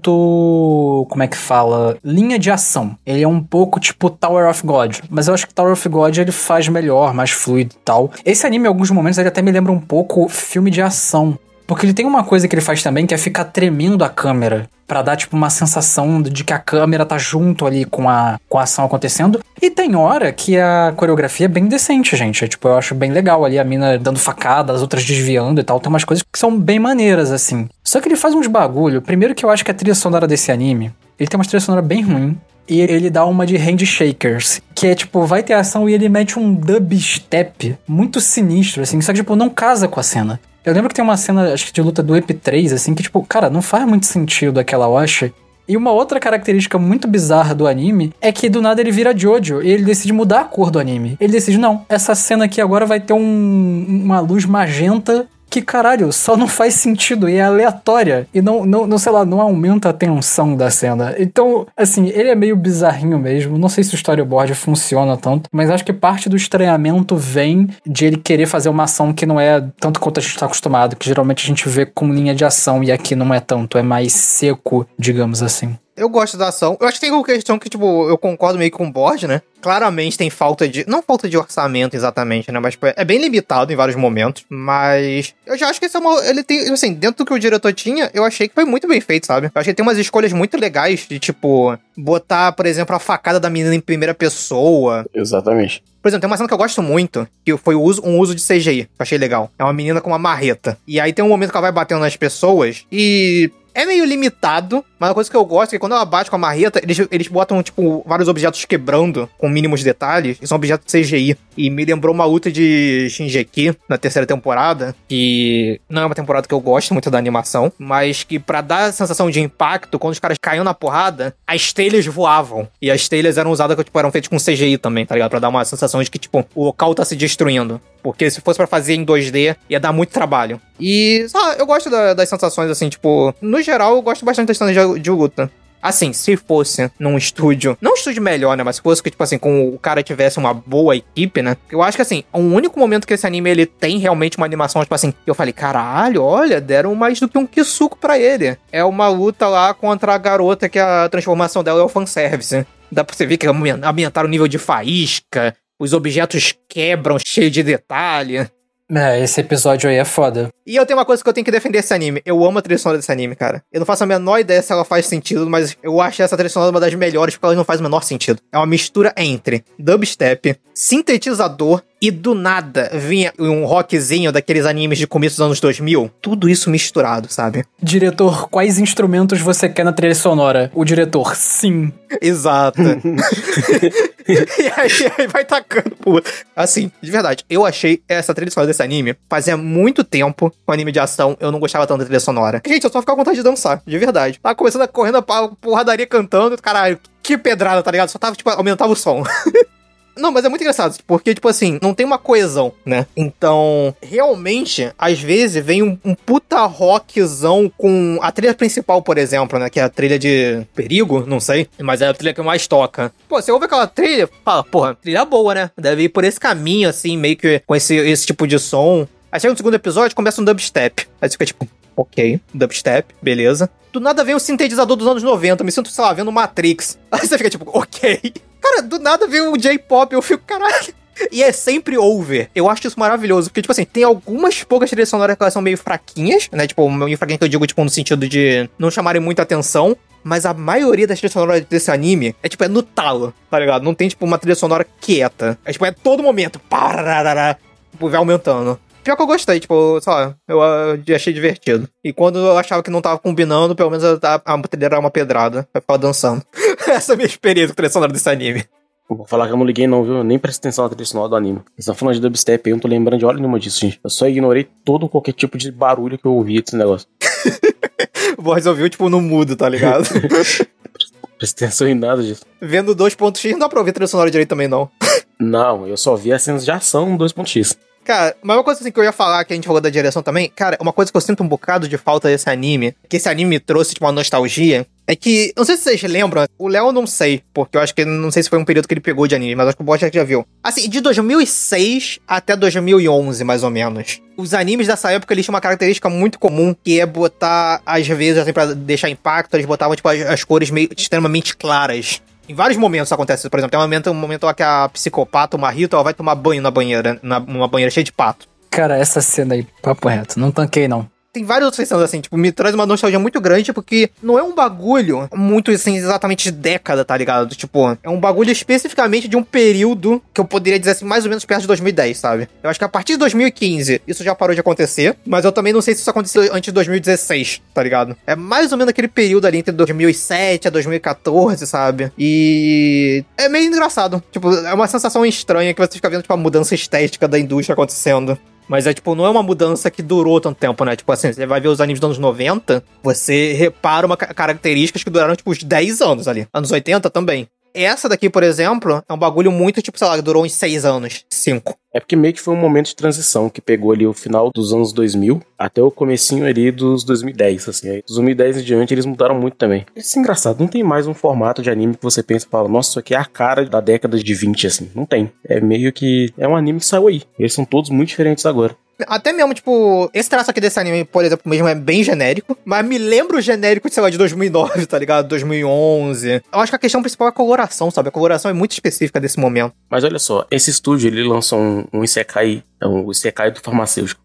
muito, como é que fala, linha de ação. Ele é um pouco tipo Tower of God, mas eu acho que Tower of God ele faz melhor, mais fluido e tal. Esse anime, em alguns momentos, ele até me lembra um pouco filme de ação. Porque ele tem uma coisa que ele faz também, que é ficar tremendo a câmera, pra dar, tipo, uma sensação de que a câmera tá junto ali com a, com a ação acontecendo. E tem hora que a coreografia é bem decente, gente. É, tipo, eu acho bem legal ali, a mina dando facada, as outras desviando e tal. Tem umas coisas que são bem maneiras, assim. Só que ele faz uns bagulho. Primeiro que eu acho que a trilha sonora desse anime, ele tem uma trilha sonora bem ruim. E ele dá uma de Handshakers, que é tipo, vai ter ação e ele mete um dubstep muito sinistro, assim, só que tipo, não casa com a cena. Eu lembro que tem uma cena, acho que de luta do E P três, assim, que tipo, cara, não faz muito sentido aquela Washa. E uma outra característica muito bizarra do anime é que do nada ele vira Jojo e ele decide mudar a cor do anime. Ele decide, não, essa cena aqui agora vai ter um, uma luz magenta que, caralho, só não faz sentido e é aleatória. E não, não, não, sei lá, não aumenta a tensão da cena. Então, assim, ele é meio bizarrinho mesmo. Não sei se o storyboard funciona tanto, mas acho que parte do estranhamento vem de ele querer fazer uma ação que não é tanto quanto a gente tá acostumado, que geralmente a gente vê com linha de ação e aqui não é tanto, é mais seco, digamos assim. Eu gosto da ação. Eu acho que tem uma questão que, tipo, eu concordo meio com o board, né? Claramente tem falta de... Não falta de orçamento exatamente, né? Mas tipo, é bem limitado em vários momentos. Mas eu já acho que esse é uma... Ele tem... Assim, dentro do que o diretor tinha, eu achei que foi muito bem feito, sabe? Eu achei que tem umas escolhas muito legais de, tipo... Botar, por exemplo, a facada da menina em primeira pessoa. Exatamente. Por exemplo, tem uma cena que eu gosto muito, que foi o uso, um uso de C G I, que eu achei legal. É uma menina com uma marreta. E aí tem um momento que ela vai batendo nas pessoas e... é meio limitado, mas uma coisa que eu gosto é que quando ela bate com a marreta, eles, eles botam, tipo, vários objetos quebrando com mínimos detalhes, e são objetos C G I. E me lembrou uma luta de Shingeki na terceira temporada, que não é uma temporada que eu gosto muito da animação, mas que pra dar a sensação de impacto, quando os caras caíam na porrada, as telhas voavam. E as telhas eram usadas, tipo, eram feitas com C G I também, tá ligado? Pra dar uma sensação de que, tipo, o local tá se destruindo. Porque se fosse pra fazer em dois D, ia dar muito trabalho. E, sabe, eu gosto da, das sensações, assim, tipo... No geral, eu gosto bastante das cenas de, de luta. Assim, se fosse num estúdio... Não um estúdio melhor, né? Mas se fosse que, tipo assim, com o cara tivesse uma boa equipe, né? Eu acho que, assim, o único momento que esse anime, ele tem realmente uma animação, tipo assim... Eu falei, caralho, olha, deram mais do que um Kisuko pra ele. É uma luta lá contra a garota que a transformação dela é o fanservice. Dá pra você ver que aumentaram o nível de faísca... Os objetos quebram, cheio de detalhe. É, esse episódio aí é foda. E eu tenho uma coisa que eu tenho que defender esse anime. Eu amo a trilha sonora desse anime, cara. Eu não faço a menor ideia se ela faz sentido, mas eu acho essa trilha sonora uma das melhores porque ela não faz o menor sentido. É uma mistura entre dubstep, sintetizador e do nada vinha um rockzinho daqueles animes de começo dos anos dois mil. Tudo isso misturado, sabe? Diretor, quais instrumentos você quer na trilha sonora? O diretor, sim. Exato. E aí, aí vai tacando, pô. Assim, de verdade, eu achei essa trilha sonora desse anime fazia muito tempo, com anime de ação, eu não gostava tanto da trilha sonora. Gente, eu só ficava com vontade de dançar, de verdade. Tava começando a correndo a porradaria cantando, caralho, que pedrada, tá ligado? Só tava, tipo, aumentava o som. Não, mas é muito engraçado, porque, tipo assim, não tem uma coesão, né? Então, realmente, às vezes, vem um, um puta rockzão com a trilha principal, por exemplo, né? Que é a trilha de Perigo, não sei, mas é a trilha que mais toca. Pô, você ouve aquela trilha, fala, porra, trilha boa, né? Deve ir por esse caminho, assim, meio que com esse, esse tipo de som. Aí chega no segundo episódio, começa um dubstep. Aí você fica tipo, ok, dubstep, beleza. Do nada vem um sintetizador dos anos noventa, me sinto, sei lá, vendo Matrix. Aí você fica tipo, ok. Cara, do nada vem um J-pop, eu fico, caralho. E é sempre over. Eu acho isso maravilhoso, porque, tipo assim, tem algumas poucas trilhas sonoras que elas são meio fraquinhas, né? Tipo, meio fraquinha que eu digo, tipo, no sentido de não chamarem muita atenção. Mas a maioria das trilhas sonoras desse anime é, tipo, é no talo, tá ligado? Não tem, tipo, uma trilha sonora quieta. É, tipo, é todo momento. Parararara, tipo, vai aumentando. Pior que eu gostei, tipo, sei lá, eu uh, achei divertido. E quando eu achava que não tava combinando, pelo menos a, a trilha era uma pedrada. Vai ficar dançando. Essa é a minha experiência com a trilha sonora desse anime. Vou falar que eu não liguei não, viu? Eu nem prestei atenção na trilha sonora do anime. Eles estão falando de dubstep aí, eu não tô lembrando de hora nenhuma disso, gente. Eu só ignorei todo qualquer tipo de barulho que eu ouvi desse negócio. Vou resolver, tipo, no mudo, tá ligado? Prestei atenção em nada disso. Vendo dois ponto x não dá pra ouvir trilha sonora direito também, não. Não, eu só vi as cenas de ação dois ponto x. Cara, mas uma coisa assim que eu ia falar, que a gente falou da direção também, cara, uma coisa que eu sinto um bocado de falta desse anime, que esse anime me trouxe, tipo, uma nostalgia, é que, não sei se vocês lembram, o Léo eu não sei, porque eu acho que, não sei se foi um período que ele pegou de anime, mas acho que o Bosch já viu. Assim, de dois mil e seis até dois mil e onze, mais ou menos. Os animes dessa época, eles tinham uma característica muito comum, que é botar, às vezes, assim, pra deixar impacto, eles botavam, tipo, as, as cores meio extremamente claras. Em vários momentos isso acontece. Por exemplo, tem um momento, um momento lá que a psicopata, o Marito, ela vai tomar banho na banheira, na, numa banheira cheia de pato. Cara, essa cena aí, papo reto, não tanquei não. Tem várias outras cenas assim, tipo, me traz uma nostalgia muito grande, porque não é um bagulho muito, assim, exatamente de década, tá ligado? Tipo, é um bagulho especificamente de um período que eu poderia dizer assim, mais ou menos perto de dois mil e dez, sabe? Eu acho que a partir de dois mil e quinze isso já parou de acontecer, mas eu também não sei se isso aconteceu antes de dois mil e dezesseis, tá ligado? É mais ou menos aquele período ali entre dois mil e sete a dois mil e quatorze, sabe? E é meio engraçado. Tipo, é uma sensação estranha que você fica vendo, tipo, a mudança estética da indústria acontecendo. Mas é, tipo, não é uma mudança que durou tanto tempo, né? Tipo assim, você vai ver os animes dos anos noventa, você repara uma características que duraram, tipo, uns dez anos ali. Anos oitenta também. Essa daqui, por exemplo, é um bagulho muito, tipo, sei lá, que durou uns seis anos, cinco. É porque meio que foi um momento de transição que pegou ali o final dos anos dois mil até o comecinho ali dos dois mil e dez, assim. Aí, dos dois mil e dez em diante eles mudaram muito também. Isso é engraçado, não tem mais um formato de anime que você pensa e fala, nossa, isso aqui é a cara da década de vinte, assim. Não tem. É meio que... é um anime que saiu aí. Eles são todos muito diferentes agora. Até mesmo, tipo, esse traço aqui desse anime, por exemplo, mesmo é bem genérico, mas me lembra o genérico, sei lá, de dois mil e nove, tá ligado? dois mil e onze. Eu acho que a questão principal é a coloração, sabe? A coloração é muito específica desse momento. Mas olha só, esse estúdio, ele lançou um, um Isekai, um Isekai do farmacêutico.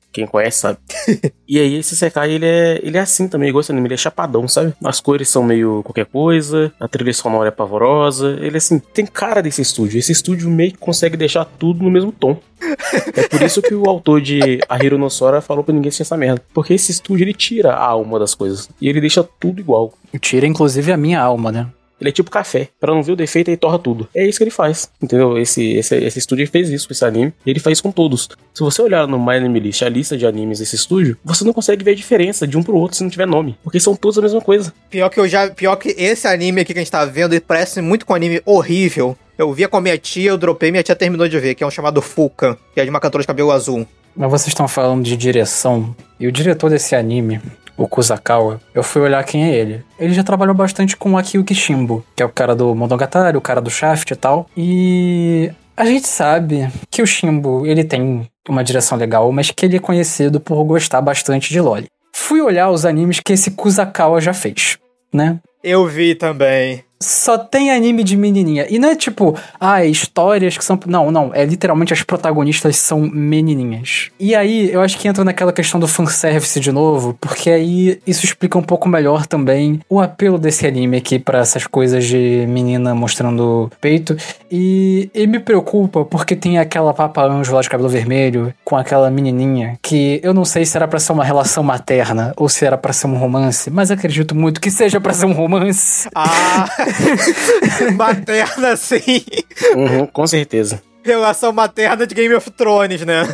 Quem conhece sabe. E aí esse Isekai, ele é, ele é assim também, igual esse anime, ele é chapadão, sabe? As cores são meio qualquer coisa, a trilha sonora é pavorosa, ele assim, tem cara desse estúdio. Esse estúdio meio que consegue deixar tudo no mesmo tom. É por isso que o autor de Ahiro no Sora falou pra ninguém assistir essa merda. Porque esse estúdio, ele tira a alma das coisas. E ele deixa tudo igual. Tira, inclusive, a minha alma, né? Ele é tipo café. Pra não ver o defeito, ele torra tudo. É isso que ele faz, entendeu? Esse, esse, esse estúdio fez isso com esse anime. E ele faz isso com todos. Se você olhar no My Anime List, a lista de animes desse estúdio, você não consegue ver a diferença de um pro outro se não tiver nome. Porque são todos a mesma coisa. Pior que eu já. Pior que esse anime aqui que a gente tá vendo, ele parece muito com um anime horrível. Eu via com a minha tia, eu dropei, minha tia terminou de ver, que é um chamado Fukan, que é de uma cantora de cabelo azul. Mas vocês estão falando de direção. E o diretor desse anime, o Kusakawa, eu fui olhar quem é ele. Ele já trabalhou bastante com o Akio Kishimbo, que é o cara do Monogatari, o cara do Shaft e tal. E a gente sabe que o Shimbo, ele tem uma direção legal, mas que ele é conhecido por gostar bastante de loli. Fui olhar os animes que esse Kusakawa já fez, né? Eu vi também. Só tem anime de menininha. E não é tipo, ah, histórias que são... Não, não. É literalmente as protagonistas são menininhas. E aí, eu acho que entra naquela questão do fanservice de novo, porque aí isso explica um pouco melhor também o apelo desse anime aqui pra essas coisas de menina mostrando peito. E, e me preocupa porque tem aquela papa anjo lá de cabelo vermelho com aquela menininha que eu não sei se era pra ser uma relação materna ou se era pra ser um romance, mas acredito muito que seja pra ser um romance. Ah... materna, sim. Uhum, com certeza. Relação materna de Game of Thrones, né?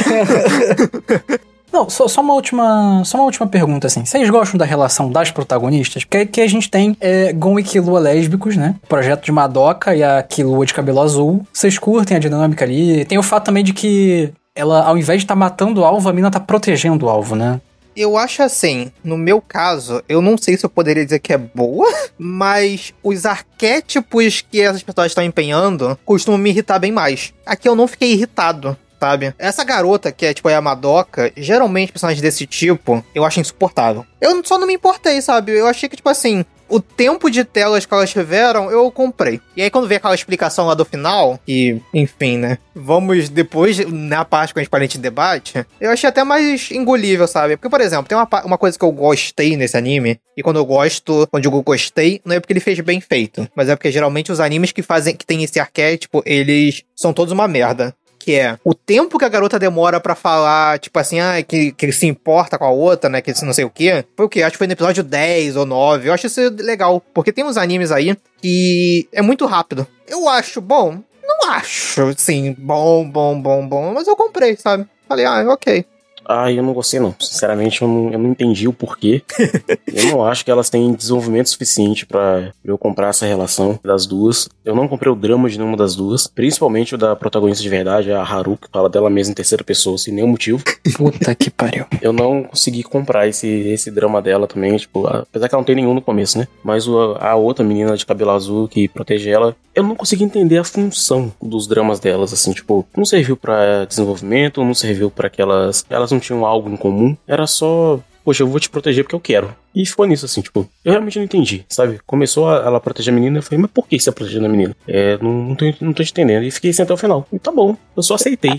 Não, só, só, uma última, só uma última pergunta, assim. Vocês gostam da relação das protagonistas? Porque que a gente tem é, Gon e Killua lésbicos, né? O projeto de Madoka e a Killua de cabelo azul. Vocês curtem a dinâmica ali? Tem o fato também de que ela, ao invés de estar tá matando o alvo, a mina tá protegendo o alvo, né? Eu acho assim, no meu caso, eu não sei se eu poderia dizer que é boa, mas os arquétipos que essas pessoas estão empenhando costumam me irritar bem mais. Aqui eu não fiquei irritado, sabe? Essa garota, que é tipo a Madoka, geralmente personagens desse tipo, eu acho insuportável. Eu só não me importei, sabe? Eu achei que, tipo assim, o tempo de telas que elas tiveram, eu comprei. E aí quando vem aquela explicação lá do final, e, enfim, né? Vamos depois, na parte que a gente parente debate, eu achei até mais engolível, sabe? Porque, por exemplo, tem uma, uma coisa que eu gostei nesse anime, e quando eu gosto, quando eu digo gostei, não é porque ele fez bem feito, mas é porque geralmente os animes que fazem, que tem esse arquétipo, eles são todos uma merda. Que é o tempo que a garota demora pra falar, tipo assim, ah, que, que se importa com a outra, né, que não sei o quê. Foi o quê? Acho que foi no episódio dez ou nove. Eu acho isso legal, porque tem uns animes aí que é muito rápido. Eu acho bom? Não acho, assim, bom, bom, bom, bom, mas eu comprei, sabe? Falei, ah, ok. Ah, eu não gostei não. Sinceramente, eu não, eu não entendi o porquê. Eu não acho que elas têm desenvolvimento suficiente pra eu comprar essa relação das duas. Eu não comprei o drama de nenhuma das duas. Principalmente o da protagonista de verdade, a Haru, que fala dela mesma em terceira pessoa, sem nenhum motivo. Puta que pariu. Eu não consegui comprar esse, esse drama dela também, tipo, apesar que ela não tem nenhum no começo, né? Mas o, a outra menina de cabelo azul que protege ela, eu não consegui entender a função dos dramas delas, assim, tipo, não serviu pra desenvolvimento, não serviu pra que elas... Elas não tinham algo em comum, era só, poxa, eu vou te proteger porque eu quero. E ficou nisso, assim, tipo, eu realmente não entendi, sabe? Começou a, ela proteger a menina, eu falei, mas por que você tá protegendo a menina? É, não, não, tô, não tô entendendo. E fiquei assim até o final. E tá bom, eu só aceitei.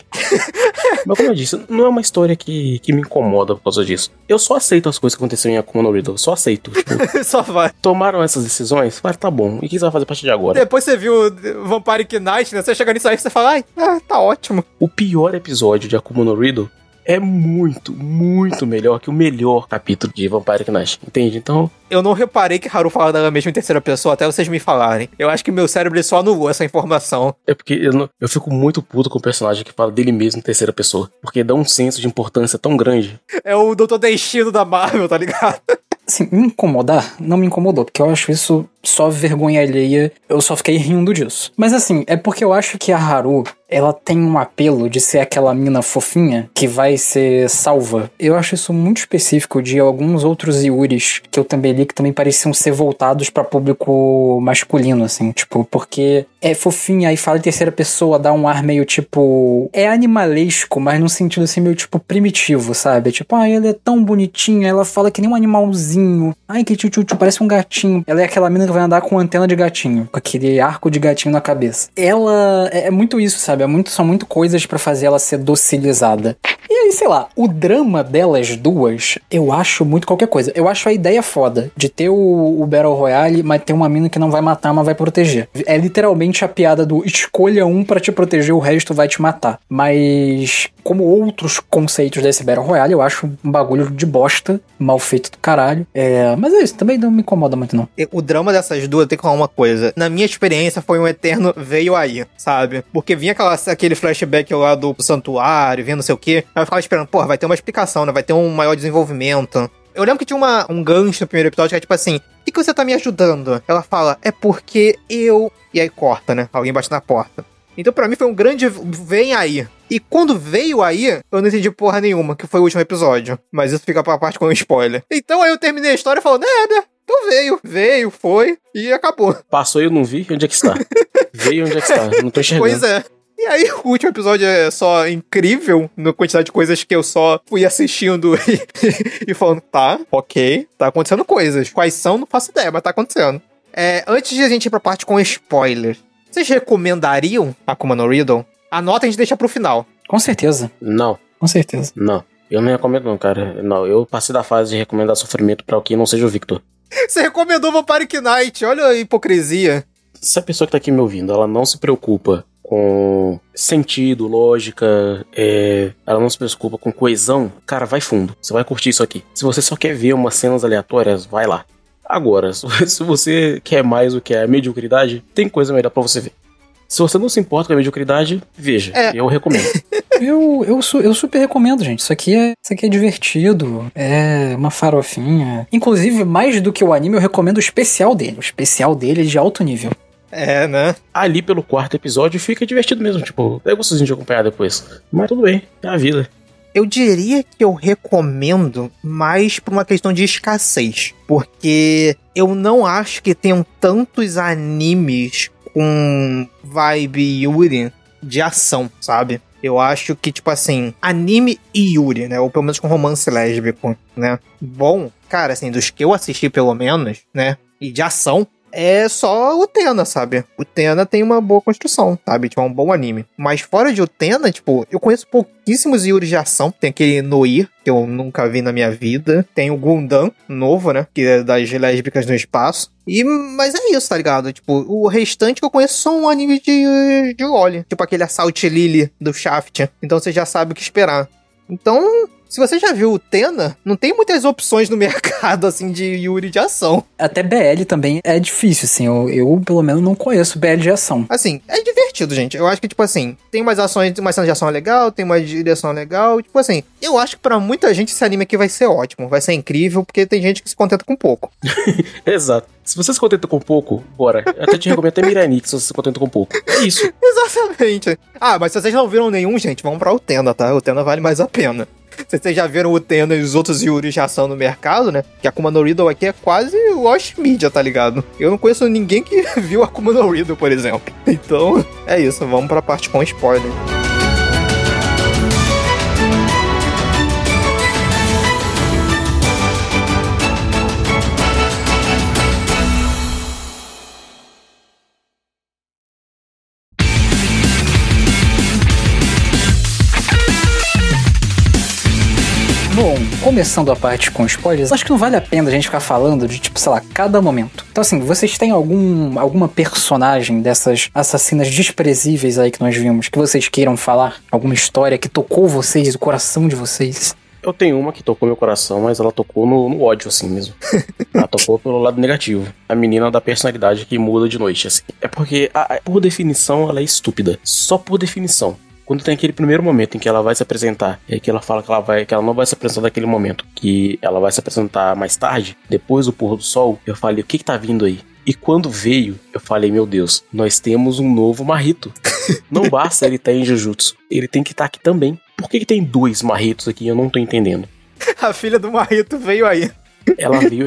Mas como eu disse, não é uma história que, que me incomoda por causa disso. Eu só aceito as coisas que aconteceram em Akuma no Riddle, eu só aceito. Tipo, só vai. Tomaram essas decisões, mas tá bom. E o que você vai fazer a partir de agora? Depois você viu o Vampire Knight, né? Você chega nisso aí e você fala, ai, ah, tá ótimo. O pior episódio de Akuma no Riddle é muito, muito melhor que o melhor capítulo de Vampire Knight, entende? Então... Eu não reparei que Haru fala dela mesmo em terceira pessoa até vocês me falarem. Eu acho que meu cérebro só anulou essa informação. É porque eu, não, eu fico muito puto com o personagem que fala dele mesmo em terceira pessoa. Porque dá um senso de importância tão grande. É o doutor Destino da Marvel, tá ligado? Assim, me incomodar, não me incomodou, porque eu acho isso só vergonha alheia, eu só fiquei rindo disso. Mas assim, é porque eu acho que a Haru, ela tem um apelo de ser aquela mina fofinha que vai ser salva. Eu acho isso muito específico de alguns outros Yuris que eu também li, que também pareciam ser voltados pra público masculino, assim, tipo, porque é fofinha, aí fala em terceira pessoa, dá um ar meio tipo... É animalesco, mas num sentido assim meio tipo primitivo, sabe? Tipo, ah, ela é tão bonitinha, ela fala que nem um animalzinho. Ai, que tchu, tchu, tchu, parece um gatinho. Ela é aquela mina que vai andar com antena de gatinho, com aquele arco de gatinho na cabeça. Ela é, é muito isso, sabe? É muito, são muito coisas pra fazer ela ser docilizada. E aí, sei lá, o drama delas duas, eu acho muito qualquer coisa. Eu acho a ideia foda de ter o, o Battle Royale, mas ter uma mina que não vai matar, mas vai proteger. É literalmente a piada do escolha um pra te proteger, o resto vai te matar. Mas, como outros conceitos desse Battle Royale, eu acho um bagulho de bosta, mal feito do caralho. É, mas é isso, também não me incomoda muito, não. O drama dessas duas, tem que falar uma coisa. Na minha experiência, foi um eterno veio aí, sabe? Porque vinha aquela, aquele flashback lá do santuário, vendo não sei o quê. Aí eu ficava esperando, porra, vai ter uma explicação, né? Vai ter um maior desenvolvimento. Eu lembro que tinha uma, um gancho no primeiro episódio que é tipo assim, por que, que você tá me ajudando? Ela fala, é porque eu... E aí corta, né? Alguém bate na porta. Então pra mim foi um grande vem aí. E quando veio aí, eu não entendi porra nenhuma, que foi o último episódio. Mas isso fica pra parte com spoiler. Então aí eu terminei a história falando, é, né? Então veio, veio, foi e acabou. Passou e eu não vi, onde é que está? Veio, onde é que está? Não tô enxergando. Pois é. E aí, o último episódio é só incrível, na quantidade de coisas que eu só fui assistindo e, e falando, tá, ok, tá acontecendo coisas. Quais são, não faço ideia, mas tá acontecendo. É, antes de a gente ir pra parte com spoilers, vocês recomendariam Akuma no Riddle? A nota a gente deixa pro final. Com certeza. Não. Com certeza. Não. Eu não recomendo não, cara. Não, eu passei da fase de recomendar sofrimento pra alguém não seja o Victor. Você recomendou Vampire Knight, olha a hipocrisia. Se a pessoa que tá aqui me ouvindo, ela não se preocupa com sentido, lógica, é, ela não se preocupa com coesão, cara, vai fundo. Você vai curtir isso aqui. Se você só quer ver umas cenas aleatórias, vai lá. Agora, se você quer mais do que a mediocridade, tem coisa melhor pra você ver. Se você não se importa com a mediocridade, veja. É. Eu recomendo. eu, eu, su- eu super recomendo, gente. Isso aqui, é, isso aqui é divertido. É uma farofinha. Inclusive, mais do que o anime, eu recomendo o especial dele. O especial dele é de alto nível. É, né? Ali pelo quarto episódio fica divertido mesmo. Tipo, é gostosinho de acompanhar depois. Mas tudo bem, é a vida. Eu diria que eu recomendo mais por uma questão de escassez. Porque eu não acho que tenham tantos animes com vibe Yuri de ação, sabe? Eu acho que, tipo assim, anime e Yuri, né? Ou pelo menos com romance lésbico, né? Bom, cara, assim, dos que eu assisti pelo menos, né? E de ação, é só o Tena, sabe? O Tena tem uma boa construção, sabe? Tipo, é um bom anime. Mas fora de Utena, tipo, eu conheço pouquíssimos Yuri de ação. Tem aquele Noir, que eu nunca vi na minha vida. Tem o Gundam, novo, né? Que é das lésbicas no espaço. E, mas é isso, tá ligado? Tipo, o restante que eu conheço são um anime de, de Loli. Tipo aquele Assault Lily do Shaft. Então você já sabe o que esperar. Então, se você já viu o Tena, não tem muitas opções no mercado, assim, de Yuri de ação. Até B L também é difícil, assim. Eu, eu pelo menos, não conheço B L de ação. Assim, é divertido, gente. Eu acho que, tipo assim, tem umas ações, uma cena de ação legal, tem uma direção legal. Tipo assim, eu acho que pra muita gente esse anime aqui vai ser ótimo, vai ser incrível, porque tem gente que se contenta com pouco. Exato. Se você se contenta com pouco, bora. Eu até te recomendo até Miranix se você se contenta com pouco. É isso. Exatamente. Ah, mas se vocês não viram nenhum, gente, vamos pra Utena, tá? Utena vale mais a pena. Se vocês já viram o Utena e os outros Yuri de ação no mercado, né? Que a Akuma no Riddle aqui é quase Lost Media, tá ligado? Eu não conheço ninguém que viu a Akuma no Riddle, por exemplo. Então, é isso. Vamos pra parte com spoiler. Bom, começando a parte com spoilers, acho que não vale a pena a gente ficar falando de, tipo, sei lá, cada momento. Então, assim, vocês têm algum, alguma personagem dessas assassinas desprezíveis aí que nós vimos, que vocês queiram falar? Alguma história que tocou vocês, o coração de vocês? Eu tenho uma que tocou meu coração, mas ela tocou no, no ódio, assim mesmo. Ela tocou pelo lado negativo. A menina da personalidade que muda de noite, assim. É porque, a, a, por definição, ela é estúpida. Só por definição. Quando tem aquele primeiro momento em que ela vai se apresentar, e que ela fala que ela, vai, que ela não vai se apresentar naquele momento, que ela vai se apresentar mais tarde, depois do pôr do sol, eu falei, o que que tá vindo aí? E quando veio, eu falei, meu Deus, nós temos um novo Mahito. Não basta ele estar em Jujutsu, ele tem que estar aqui também. Por que que tem dois Mahitos aqui? Eu não tô entendendo. A filha do Mahito veio aí. Ela veio aí.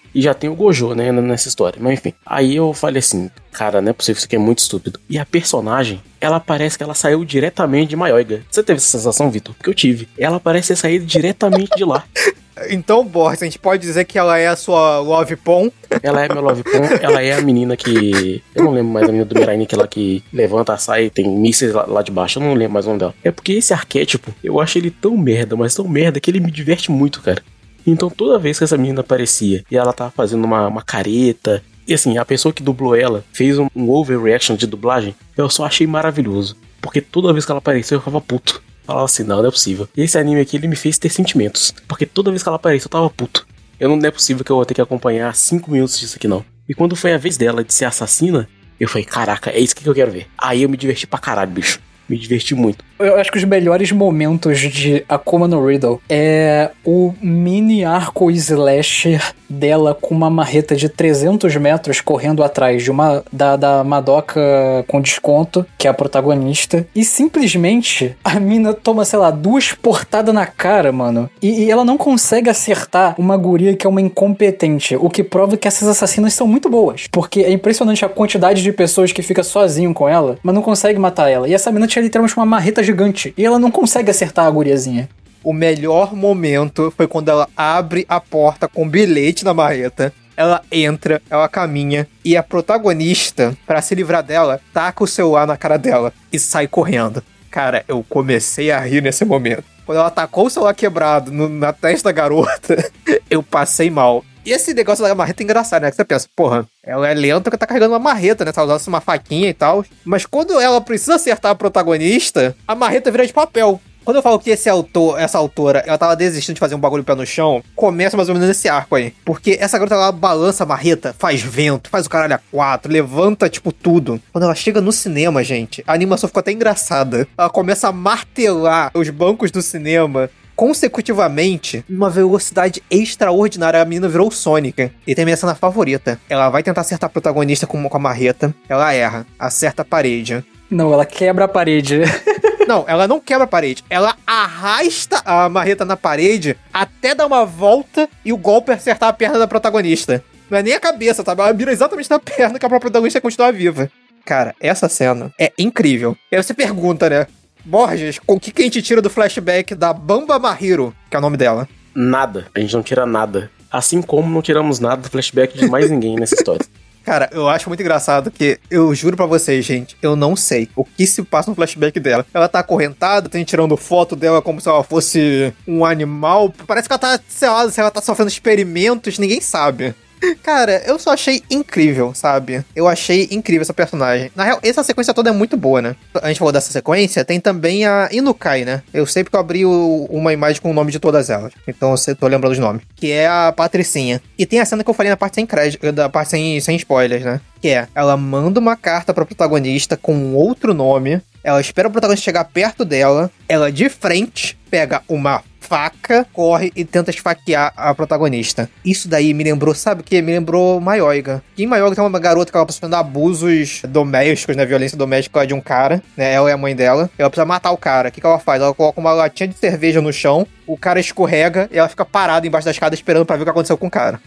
E já tem o Gojo, né, nessa história. Mas enfim. Aí eu falei assim, cara, não é possível, isso aqui é muito estúpido. E a personagem, ela parece que ela saiu diretamente de Maioiga. Você teve essa sensação, Vitor? Porque eu tive. Ela parece ter saído diretamente de lá. Então, Borges, a gente pode dizer que ela é a sua Love Pon? Ela é meu Love Pon, ela é a menina que... Eu não lembro mais a menina do Mirai Nikki lá que levanta, sai e tem mísseis lá, lá de baixo. Eu não lembro mais o nome dela. É porque esse arquétipo, eu acho ele tão merda, mas tão merda que ele me diverte muito, cara. Então toda vez que essa menina aparecia e ela tava fazendo uma, uma careta... E assim, a pessoa que dublou ela fez um, um overreaction de dublagem, eu só achei maravilhoso. Porque toda vez que ela apareceu eu ficava puto. Falava assim, não, não é possível. E esse anime aqui, ele me fez ter sentimentos. Porque toda vez que ela apareceu, eu tava puto. Eu não, não é possível que eu vou ter que acompanhar cinco minutos disso aqui, não. E quando foi a vez dela de ser assassina, eu falei, caraca, é isso que eu quero ver. Aí eu me diverti pra caralho, bicho. Me diverti muito. Eu acho que os melhores momentos de Akuma no Riddle é o mini arco slasher dela com uma marreta de trezentos metros correndo atrás de uma da, da Madoka com desconto, que é a protagonista, e simplesmente a mina toma, sei lá, duas portadas na cara, mano, e, e ela não consegue acertar uma guria que é uma incompetente, o que prova que essas assassinas são muito boas, porque é impressionante a quantidade de pessoas que fica sozinho com ela, mas não consegue matar ela, e essa mina tinha literalmente uma marreta gigante, e ela não consegue acertar a guriazinha. O melhor momento foi quando ela abre a porta com um bilhete na marreta. Ela entra, ela caminha, e a protagonista, pra se livrar dela, taca o celular na cara dela e sai correndo. Cara, eu comecei a rir nesse momento. Quando ela tacou o celular quebrado no, na testa da garota, eu passei mal. E esse negócio da marreta é engraçado, né? Que você pensa, porra, ela é lenta porque tá carregando uma marreta, né? Tá usando uma faquinha e tal. Mas quando ela precisa acertar a protagonista, a marreta vira de papel. Quando eu falo que esse autor, essa autora, ela tava desistindo de fazer um bagulho pé no chão, começa mais ou menos nesse arco aí. Porque essa garota, ela balança a marreta, faz vento, faz o caralho a quatro, levanta, tipo, tudo. Quando ela chega no cinema, gente, a animação ficou até engraçada. Ela começa a martelar os bancos do cinema consecutivamente, numa velocidade extraordinária. A menina virou o Sonic. E tem a minha cena favorita. Ela vai tentar acertar a protagonista com, com a marreta. Ela erra. Acerta a parede. Não, ela quebra a parede. Não, ela não quebra a parede. Ela arrasta a marreta na parede até dar uma volta e o golpe acertar a perna da protagonista. Não é nem a cabeça, tá? Ela mira exatamente na perna que a protagonista continua viva. Cara, essa cena é incrível. E aí você pergunta, né? Borges, o que, que a gente tira do flashback da Bamba Mahiro, que é o nome dela? Nada. A gente não tira nada. Assim como não tiramos nada do flashback de mais ninguém nessa história. Cara, eu acho muito engraçado que, eu juro pra vocês, gente, eu não sei o que se passa no flashback dela. Ela tá acorrentada, tem tirando foto dela como se ela fosse um animal. Parece que ela tá, sei lá, se ela tá sofrendo experimentos, ninguém sabe. Cara, eu só achei incrível, sabe? Eu achei incrível essa personagem. Na real, essa sequência toda é muito boa, né? A gente falou dessa sequência, tem também a Inukai, né? Eu sei porque eu abri o, uma imagem com o nome de todas elas. Então eu tô lembrando os nomes. Que é a Patricinha. E tem a cena que eu falei na parte sem crédito, da parte sem, sem spoilers, né? Que é, ela manda uma carta pra protagonista com outro nome. Ela espera o protagonista chegar perto dela. Ela, de frente, pega uma faca, corre e tenta esfaquear a protagonista. Isso daí me lembrou, sabe o que? Me lembrou Maioiga. Em Maioiga tem uma garota que ela precisa sofrendo abusos domésticos, né? Violência doméstica de um cara, né? Ela é a mãe dela. Ela precisa matar o cara. O que, que ela faz? Ela coloca uma latinha de cerveja no chão, o cara escorrega e ela fica parada embaixo da escada esperando pra ver o que aconteceu com o cara.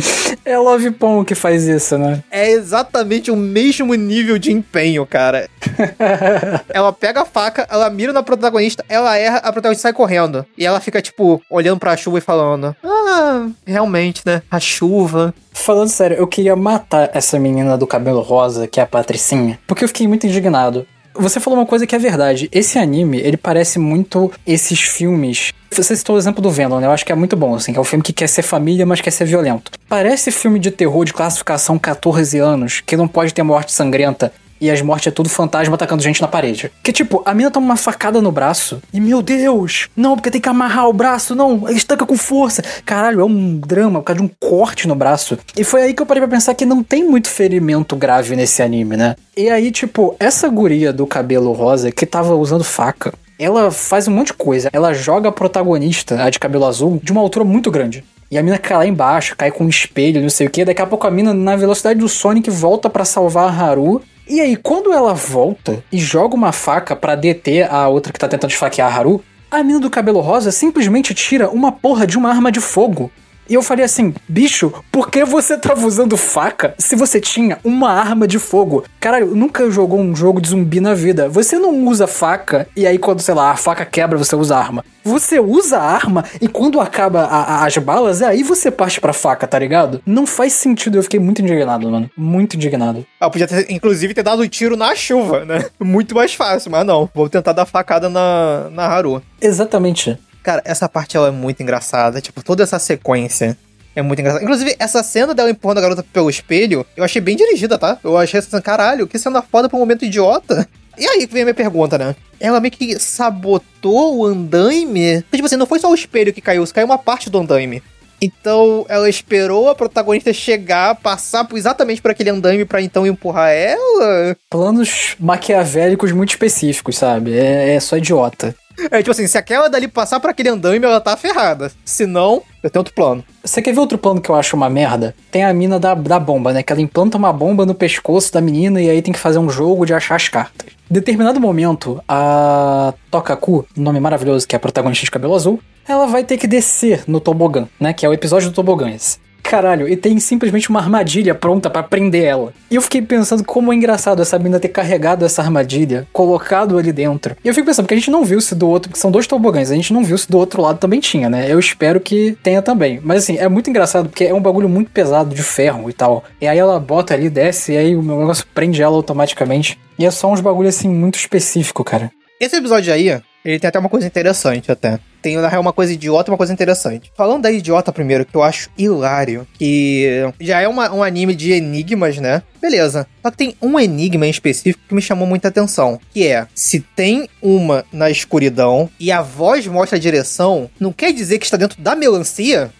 É Love Pon que faz isso, né? É exatamente o mesmo nível de empenho, cara. Ela pega a faca, ela mira na protagonista, ela erra, a protagonista sai correndo. E ela fica, tipo, olhando pra chuva e falando: ah, realmente, né? A chuva. Falando sério, eu queria matar essa menina do cabelo rosa, que é a Patricinha, porque eu fiquei muito indignado. Você falou uma coisa que é verdade. Esse anime, ele parece muito esses filmes... Você citou o exemplo do Venom, né? Eu acho que é muito bom, assim. Que é um filme que quer ser família, mas quer ser violento. Parece filme de terror de classificação catorze anos, que não pode ter morte sangrenta. E as mortes é tudo fantasma atacando gente na parede. Que tipo, a mina toma uma facada no braço. E meu Deus, não, porque tem que amarrar o braço. Não, estanca com força. Caralho, é um drama por causa de um corte no braço. E foi aí que eu parei pra pensar que não tem muito ferimento grave nesse anime, né? E aí, tipo, essa guria do cabelo rosa que tava usando faca, ela faz um monte de coisa. Ela joga a protagonista, a de cabelo azul, de uma altura muito grande. E a mina cai lá embaixo, cai com um espelho, não sei o que. Daqui a pouco a mina, na velocidade do Sonic, volta pra salvar a Haru. E aí, quando ela volta e joga uma faca pra deter a outra que tá tentando esfaquear a Haru, a mina do cabelo rosa simplesmente tira uma porra de uma arma de fogo E eu falei assim, bicho, por que você tava usando faca se você tinha uma arma de fogo? Caralho, nunca jogou um jogo de zumbi na vida. Você não usa faca e aí quando, sei lá, a faca quebra, você usa a arma. Você usa a arma e quando acaba a, a, as balas, aí você parte pra faca, tá ligado? Não faz sentido, eu fiquei muito indignado, mano. Muito indignado. Eu podia ter, inclusive, ter dado um tiro na chuva, né? Muito mais fácil, mas não. Vou tentar dar facada na, na Haru. Exatamente. Cara, essa parte ela é muito engraçada. Tipo, toda essa sequência é muito engraçada. Inclusive, essa cena dela empurrando a garota pelo espelho, eu achei bem dirigida, tá? Eu achei assim, caralho, que cena foda pra um momento idiota. E aí que vem a minha pergunta, né? Ela meio que sabotou o andaime? Tipo assim, não foi só o espelho que caiu, caiu uma parte do andaime. Então, ela esperou a protagonista chegar, passar exatamente por aquele andaime pra então empurrar ela? Planos maquiavélicos muito específicos, sabe? É, é só idiota. É tipo assim, se aquela dali passar por aquele andaime, ela tá ferrada. Se não, eu tenho outro plano. Você quer ver outro plano que eu acho uma merda? Tem a mina da, da bomba, né? Que ela implanta uma bomba no pescoço da menina e aí tem que fazer um jogo de achar as cartas. Em determinado momento, a Tokaku, nome maravilhoso que é a protagonista de cabelo azul, ela vai ter que descer no tobogã, né? Que é o episódio do tobogã esse. Caralho, e tem simplesmente uma armadilha pronta pra prender ela. E eu fiquei pensando como é engraçado essa menina ter carregado essa armadilha, colocado ali dentro. E eu fico pensando, porque a gente não viu se do outro, porque são dois tobogãs, a gente não viu se do outro lado também tinha, né? Eu espero que tenha também. Mas assim, é muito engraçado porque é um bagulho muito pesado de ferro e tal. E aí ela bota ali, desce, e aí o meu negócio prende ela automaticamente. E é só uns bagulho assim muito específico, cara. Esse episódio aí, ele tem até uma coisa interessante até. Tem, na real, uma coisa idiota e uma coisa interessante. Falando da idiota primeiro, que eu acho hilário, que já é uma, um anime de enigmas, né? Beleza. Só que tem um enigma em específico que me chamou muita atenção, que é, se tem uma na escuridão e a voz mostra a direção, não quer dizer que está dentro da melancia?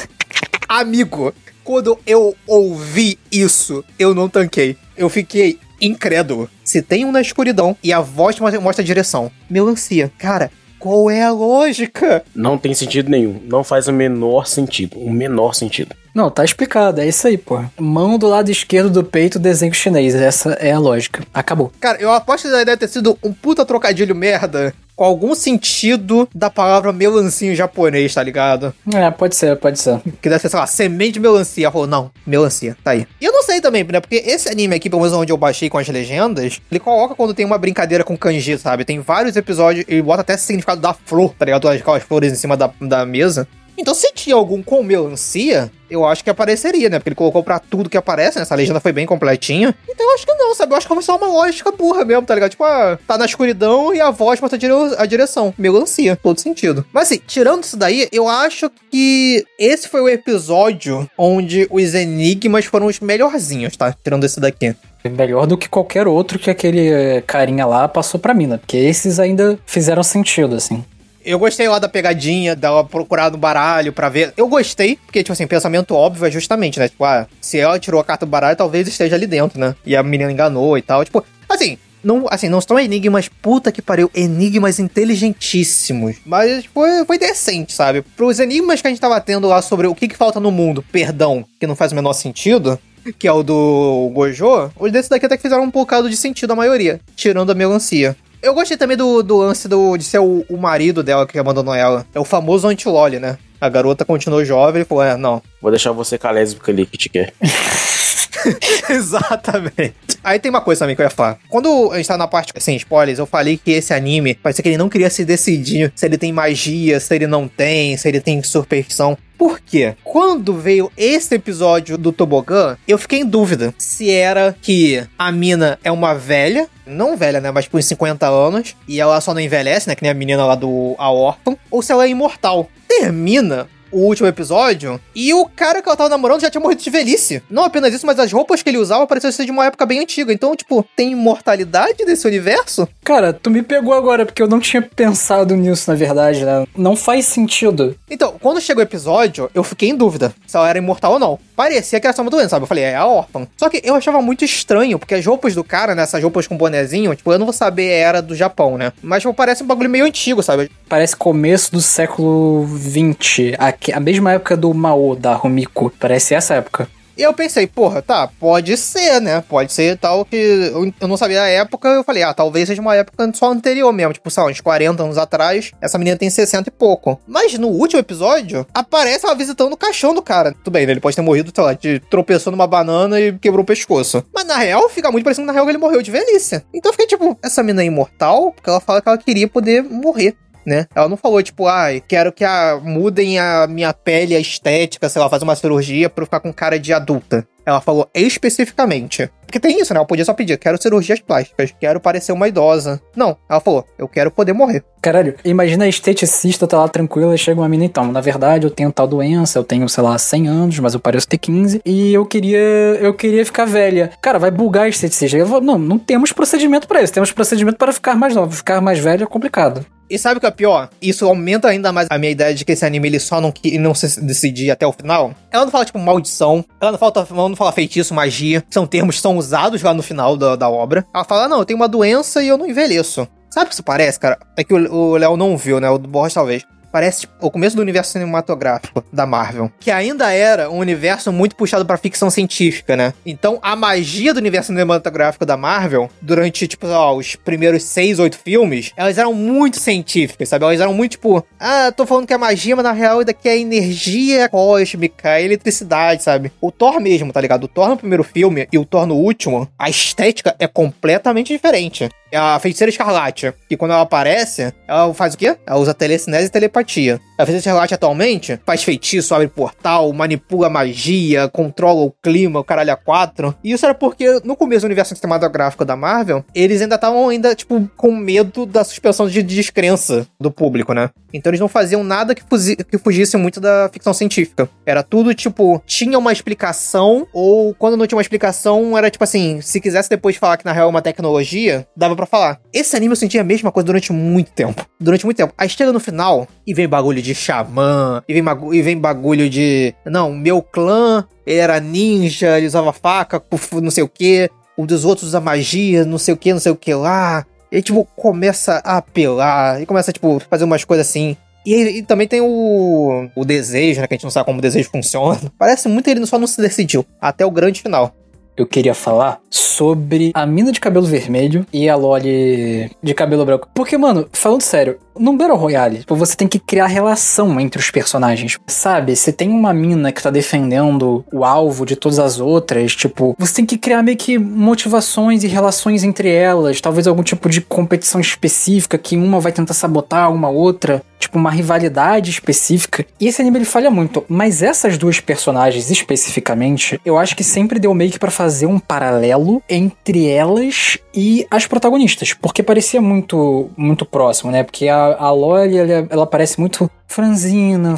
Amigo, quando eu ouvi isso, eu não tanquei. Eu fiquei incrédulo. Se tem um na escuridão e a voz mostra a direção, melancia. Cara, qual é a lógica? Não tem sentido nenhum. Não faz o menor sentido. O menor sentido. Não, tá explicado. É isso aí, pô. Mão do lado esquerdo do peito, desenho chinês. Essa é a lógica. Acabou. Cara, eu aposto que deve ter sido um puta trocadilho merda com algum sentido da palavra melancia em japonês, tá ligado? É, pode ser, pode ser. Que deve ser, sei lá, semente de melancia. Falou, não, melancia, tá aí. E eu não sei também, né? Porque esse anime aqui, pelo menos onde eu baixei com as legendas, ele coloca quando tem uma brincadeira com kanji, sabe? Tem vários episódios, ele bota até o significado da flor, tá ligado? Aquelas flores em cima da, da mesa. Então, se tinha algum com melancia, eu acho que apareceria, né? Porque ele colocou pra tudo que aparece, né? Essa legenda foi bem completinha. Então, eu acho que não, sabe? Eu acho que foi só uma lógica burra mesmo, tá ligado? Tipo, ah, tá na escuridão e a voz mostra a direção. Melancia, todo sentido. Mas, assim, tirando isso daí, eu acho que esse foi o episódio onde os enigmas foram os melhorzinhos, tá? Tirando esse daqui. Melhor do que qualquer outro que aquele carinha lá passou pra mina. Porque esses ainda fizeram sentido, assim. Eu gostei lá da pegadinha, dela procurar no baralho pra ver. Eu gostei, porque, tipo assim, pensamento óbvio é justamente, né? Tipo, ah, se ela tirou a carta do baralho, talvez esteja ali dentro, né? E a menina enganou e tal. Tipo, assim, não, assim, não são enigmas, puta que pariu, enigmas inteligentíssimos. Mas foi, foi decente, sabe? Pros enigmas que a gente tava tendo lá sobre o que, que falta no mundo, perdão, que não faz o menor sentido, que é o do Gojo, os desses daqui até que fizeram um bocado de sentido a maioria, tirando a melancia. Eu gostei também do, do lance do, de ser o, o marido dela que abandonou ela. É o famoso anti-loli, né? A garota continuou jovem e falou, é, não. Vou deixar você com a lésbica ali que te quer. Exatamente. Aí tem uma coisa também que eu ia falar. Quando a gente tá na parte sem spoilers, eu falei que esse anime parece que ele não queria se decidir se ele tem magia, se ele não tem, se ele tem superstição. Por quê? Quando veio esse episódio do tobogã, eu fiquei em dúvida se era que a mina é uma velha, não velha, né, mas por uns cinquenta anos, e ela só não envelhece, né, que nem a menina lá do A Órfã, ou se ela é imortal. Termina o último episódio, e o cara que ela tava namorando já tinha morrido de velhice. Não apenas isso, mas as roupas que ele usava pareciam ser de uma época bem antiga. Então, tipo, tem imortalidade nesse universo? Cara, tu me pegou agora, porque eu não tinha pensado nisso, na verdade, né? Não faz sentido. Então, quando chegou o episódio, eu fiquei em dúvida se ela era imortal ou não. Parecia que era só uma doença, sabe? Eu falei, é a órfã. Só que eu achava muito estranho, porque as roupas do cara, né, essas roupas com bonezinho, tipo, eu não vou saber, era do Japão, né? Mas, tipo, parece um bagulho meio antigo, sabe? Parece começo do século vinte, a, a mesma época do Mao, da Rumiko. Parece essa época. E eu pensei, porra, tá, pode ser, né? Pode ser tal que... Eu, eu não sabia a época, eu falei, ah, talvez seja uma época só anterior mesmo. Tipo, sei lá, uns quarenta anos atrás, essa menina tem sessenta e pouco. Mas no último episódio, aparece ela visitando o caixão do cara. Tudo bem, né? Ele pode ter morrido, sei lá, de tropeçou numa banana e quebrou o pescoço. Mas na real, fica muito parecendo na real que ele morreu de velhice. Então eu fiquei tipo, essa menina é imortal? Porque ela fala que ela queria poder morrer. Né? Ela não falou, tipo, ai, ah, quero que a, mudem a minha pele, a estética, sei lá, fazer uma cirurgia pra eu ficar com cara de adulta. Ela falou especificamente. Porque tem isso, né? Ela podia só pedir, quero cirurgias plásticas, quero parecer uma idosa. Não, ela falou, eu quero poder morrer. Caralho, imagina a esteticista tá lá tranquila e chega uma mina, então, na verdade eu tenho tal doença, eu tenho, sei lá, cem anos, mas eu pareço ter quinze, e eu queria eu queria ficar velha. Cara, vai bugar a esteticista. Eu falo, não, não temos procedimento pra isso, temos procedimento para ficar mais novo. Ficar mais velho é complicado. E sabe o que é pior? Isso aumenta ainda mais a minha ideia de que esse anime ele só não, não se decidir até o final. Ela não fala, tipo, maldição. Ela não fala, ela não fala feitiço, magia. São termos que são usados lá no final da, da obra. Ela fala, não, eu tenho uma doença e eu não envelheço. Sabe o que isso parece, cara? É que o Léo não viu, né? O Borges talvez. Parece tipo, o começo do universo cinematográfico da Marvel, que ainda era um universo muito puxado pra ficção científica, né? Então, a magia do universo cinematográfico da Marvel, durante, tipo, ó, os primeiros seis, oito filmes, elas eram muito científicas, sabe? Elas eram muito, tipo, ah, tô falando que é magia, mas na real isso daqui é energia cósmica, é eletricidade, sabe? O Thor mesmo, tá ligado? O Thor no primeiro filme e o Thor no último, a estética é completamente diferente. A Feiticeira Escarlate, que quando ela aparece, ela faz o quê? Ela usa telecinese e telepatia. A Feiticeira Escarlate atualmente faz feitiço, abre portal, manipula magia, controla o clima, o caralho a quatro. E isso era porque no começo do universo cinematográfico da Marvel, eles ainda estavam ainda, tipo, com medo da suspensão de descrença do público, né? Então eles não faziam nada que, fugi- que fugisse muito da ficção científica. Era tudo, tipo, tinha uma explicação, ou quando não tinha uma explicação, era tipo assim, se quisesse depois falar que na real é uma tecnologia, dava pra falar. Esse anime eu senti a mesma coisa durante muito tempo. Durante muito tempo. Aí chega no final e vem bagulho de xamã, e vem, bagu- e vem bagulho de... Não, meu clã, ele era ninja, ele usava faca, não sei o que. Um dos outros usa magia, não sei o que, não sei o que lá. Ele, tipo, começa a apelar, e começa, tipo, fazer umas coisas assim. E, e também tem o, o desejo, né, que a gente não sabe como o desejo funciona. Parece muito que ele só não se decidiu, até o grande final. Eu queria falar sobre a mina de cabelo vermelho e a Loli de cabelo branco. Porque, mano, falando sério, num Battle Royale, você tem que criar relação entre os personagens. Sabe, você tem uma mina que tá defendendo o alvo de todas as outras, tipo, você tem que criar meio que motivações e relações entre elas, talvez algum tipo de competição específica que uma vai tentar sabotar uma outra, tipo, uma rivalidade específica. E esse anime ele falha muito, mas essas duas personagens especificamente, eu acho que sempre deu meio que pra fazer um paralelo entre elas e as protagonistas, porque parecia muito, muito próximo, né? Porque a, a Loli, ela, ela parece muito franzina,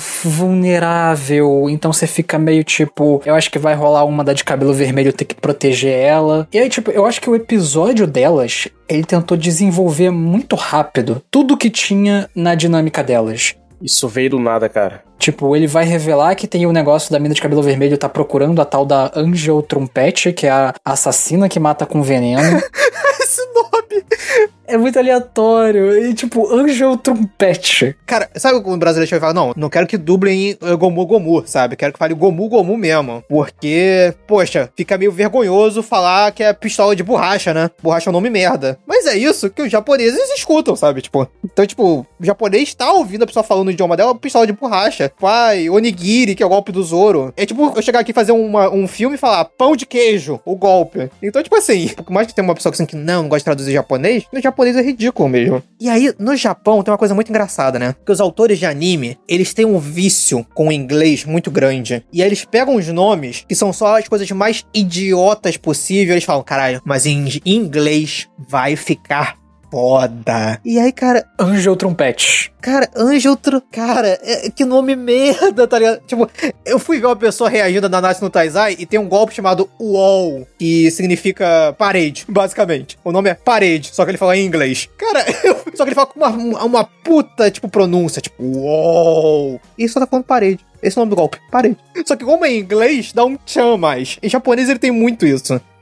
vulnerável, então você fica meio tipo, eu acho que vai rolar uma da de cabelo vermelho ter que proteger ela. E aí, tipo, eu acho que o episódio delas, ele tentou desenvolver muito rápido tudo que tinha na dinâmica delas. Isso veio do nada, cara. Tipo, ele vai revelar que tem o negócio da mina de cabelo vermelho tá procurando a tal da Angel Trumpet, que é a assassina que mata com veneno. Esse nome... É muito aleatório. E tipo, Angel Trumpet. Cara, sabe quando o brasileiro vai falar? Não, não quero que dublem Gomu Gomu, sabe? Quero que fale Gomu Gomu mesmo. Porque, poxa, fica meio vergonhoso falar que é pistola de borracha, né? Borracha é um nome merda. Mas é isso que os japoneses escutam, sabe? Tipo, então, tipo, o japonês tá ouvindo a pessoa falando o idioma dela, pistola de borracha. Pai, onigiri, que é o golpe do Zoro. É tipo eu chegar aqui e fazer uma, um filme e falar pão de queijo, o golpe. Então, tipo assim, por mais que tenha uma pessoa assim que não, não gosta de traduzir japonês, no japonês é ridículo mesmo. E aí, no Japão, tem uma coisa muito engraçada, né? Porque os autores de anime, eles têm um vício com o inglês muito grande. E aí eles pegam os nomes, que são só as coisas mais idiotas possíveis, eles falam, caralho, mas em inglês vai ficar foda. E aí, cara... Angel Trumpet. Cara, Angel Tru... Cara, é, que nome merda, tá ligado? Tipo, eu fui ver uma pessoa reagindo na Natsu no Taizai e tem um golpe chamado Wall, que significa parede, basicamente. O nome é parede, só que ele fala em inglês. Cara, eu... só que ele fala com uma, uma puta, tipo, pronúncia, tipo, Wall. E só tá falando parede. Esse é o nome do golpe, parede. Só que como é em inglês, dá um tchan mais. Em japonês ele tem muito isso.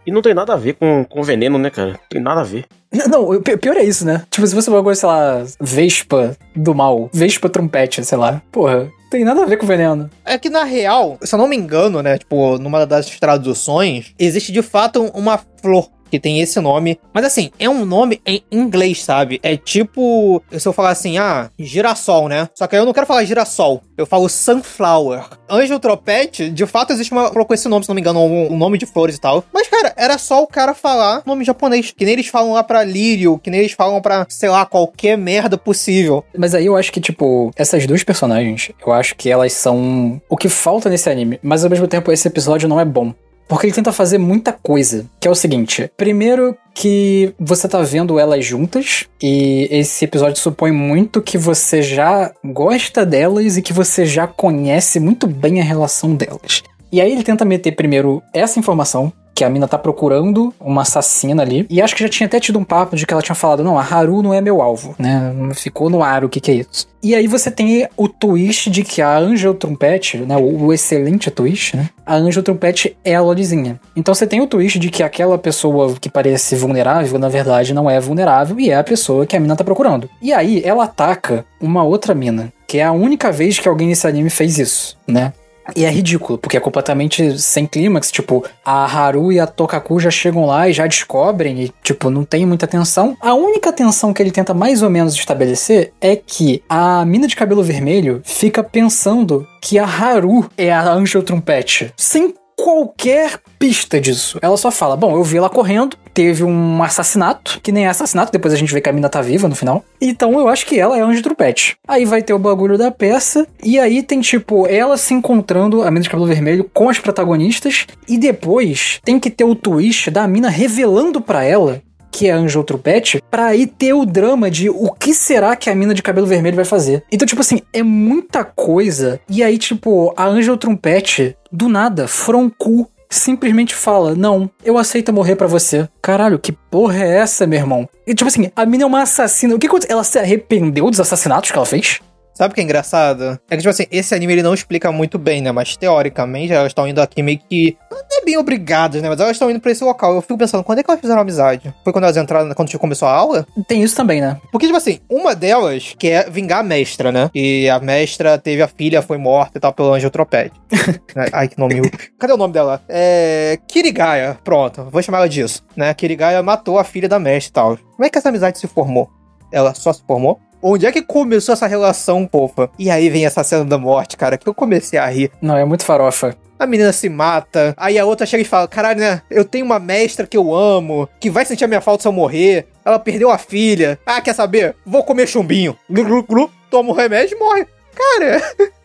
E não tem nada a ver com, com veneno, né, cara? Não tem nada a ver. Não, o pior é isso, né? Tipo, se você bagulho, sei lá, Vespa do mal, Vespa trompete, sei lá. Porra, tem nada a ver com veneno. É que, na real, se eu não me engano, né, tipo, numa das traduções, existe de fato uma flor que tem esse nome. Mas assim, é um nome em inglês, sabe? É tipo, se eu falar assim, ah, girassol, né? Só que aí eu não quero falar girassol, eu falo sunflower. Angel Tropete, de fato existe uma flor com esse nome, se não me engano, um, um nome de flores e tal. Mas, cara, era só o cara falar nome japonês. Que nem eles falam lá pra lírio, que nem eles falam pra, sei lá, qualquer merda possível. Mas aí eu acho que, tipo, essas duas personagens, eu acho que elas são o que falta nesse anime. Mas ao mesmo tempo, esse episódio não é bom. Porque ele tenta fazer muita coisa, que é o seguinte. Primeiro que você tá vendo elas juntas, e esse episódio supõe muito que você já gosta delas e que você já conhece muito bem a relação delas. E aí ele tenta meter primeiro essa informação, que a mina tá procurando uma assassina ali, e acho que já tinha até tido um papo de que ela tinha falado, não, a Haru não é meu alvo, né, ficou no ar o que que é isso. E aí você tem o twist de que a Angel Trumpet, né, o, o excelente twist, né, a Angel Trumpet é a Lolizinha. Então você tem o twist de que aquela pessoa que parece vulnerável, na verdade não é vulnerável, e é a pessoa que a mina tá procurando. E aí ela ataca uma outra mina, que é a única vez que alguém nesse anime fez isso, né. E é ridículo, porque é completamente sem clímax, tipo, a Haru e a Tokaku já chegam lá e já descobrem e, tipo, não tem muita tensão. A única tensão que ele tenta mais ou menos estabelecer é que a mina de cabelo vermelho fica pensando que a Haru é a Angel Trumpet, sem qualquer pista disso. Ela só fala, bom, eu vi ela correndo, teve um assassinato, que nem é assassinato, depois a gente vê que a mina tá viva no final. Então eu acho que ela é a Angel Trumpet. Aí vai ter o bagulho da peça, e aí tem tipo, ela se encontrando, a mina de cabelo vermelho, com as protagonistas, e depois tem que ter o twist da mina revelando pra ela que é a Angel Trumpet, pra aí ter o drama de o que será que a mina de cabelo vermelho vai fazer. Então, tipo assim, é muita coisa, e aí, tipo, a Angel Trumpet, do nada, Froncu, simplesmente fala, não, eu aceito morrer pra você. Caralho, que porra é essa, meu irmão? E, tipo assim, a mina é uma assassina. O que aconteceu? Ela se arrependeu dos assassinatos que ela fez? Sabe o que é engraçado? É que, tipo assim, esse anime ele não explica muito bem, né? Mas, teoricamente, elas estão indo aqui meio que... Não é bem obrigadas, né? Mas elas estão indo pra esse local. Eu fico pensando, quando é que elas fizeram amizade? Foi quando elas entraram, quando começou a aula? Tem isso também, né? Porque, tipo assim, uma delas quer vingar a mestra, né? E a mestra teve a filha, foi morta e tal, pelo Angel Tropete. Ai, que nome... Cadê o nome dela? É... Kirigaya. Pronto, vou chamar ela disso, né? Kirigaya matou a filha da mestra e tal. Como é que essa amizade se formou? Ela só se formou? Onde é que começou essa relação, fofa? E aí vem essa cena da morte, cara, que eu comecei a rir. Não, é muito farofa. A menina se mata, aí a outra chega e fala, caralho, né, eu tenho uma mestra que eu amo, que vai sentir a minha falta se eu morrer, ela perdeu a filha, ah, quer saber? Vou comer chumbinho. Glu, glu, glu, toma o remédio e morre. Cara...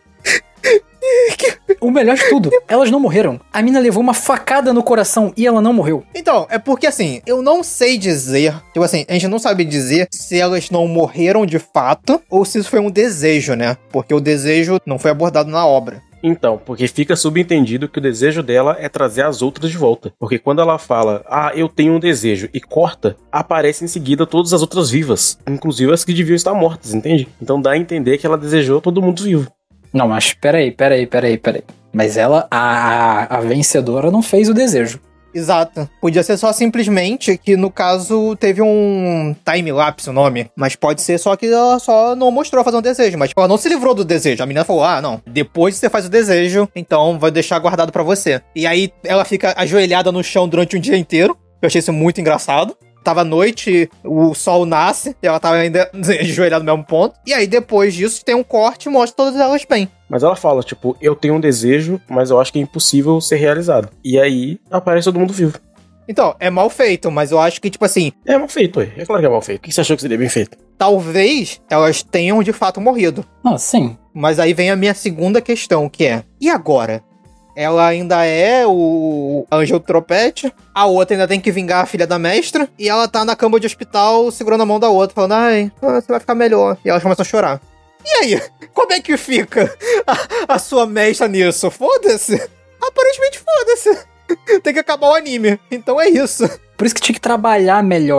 O melhor de tudo, elas não morreram. A mina levou uma facada no coração e ela não morreu. Então, é porque assim, eu não sei dizer, tipo assim, a gente não sabe dizer se elas não morreram de fato ou se isso foi um desejo, né? Porque o desejo não foi abordado na obra. Então, porque fica subentendido que o desejo dela é trazer as outras de volta. Porque quando ela fala, ah, eu tenho um desejo, e corta, aparece em seguida todas as outras vivas. Inclusive as que deviam estar mortas, entende? Então dá a entender que ela desejou todo mundo vivo. Não, mas peraí, peraí, peraí, peraí. Mas ela, a, a vencedora, não fez o desejo. Exato. Podia ser só simplesmente que, no caso, teve um time-lapse o nome. Mas pode ser só que ela só não mostrou fazer um desejo. Mas tipo, ela não se livrou do desejo. A menina falou, ah, não, depois você faz o desejo, então vai deixar guardado pra você. E aí ela fica ajoelhada no chão durante um dia inteiro. Eu achei isso muito engraçado. Tava noite, o sol nasce, e ela tava ainda ajoelhada no mesmo ponto. E aí, depois disso, tem um corte e mostra todas elas bem. Mas ela fala, tipo, eu tenho um desejo, mas eu acho que é impossível ser realizado. E aí, aparece todo mundo vivo. Então, é mal feito, mas eu acho que, tipo assim... É mal feito, ué. É claro que é mal feito. O que você achou que seria bem feito? Talvez elas tenham, de fato, morrido. Ah, sim. Mas aí vem a minha segunda questão, que é... E agora? Ela ainda é o Angel Tropete, a outra ainda tem que vingar a filha da mestra, e ela tá na cama de hospital segurando a mão da outra, falando, ai, você vai ficar melhor. E elas começam a chorar. E aí, como é que fica a, a sua mestra nisso? Foda-se. Aparentemente foda-se. Tem que acabar o anime. Então é isso. Por isso que tinha que trabalhar melhor isso.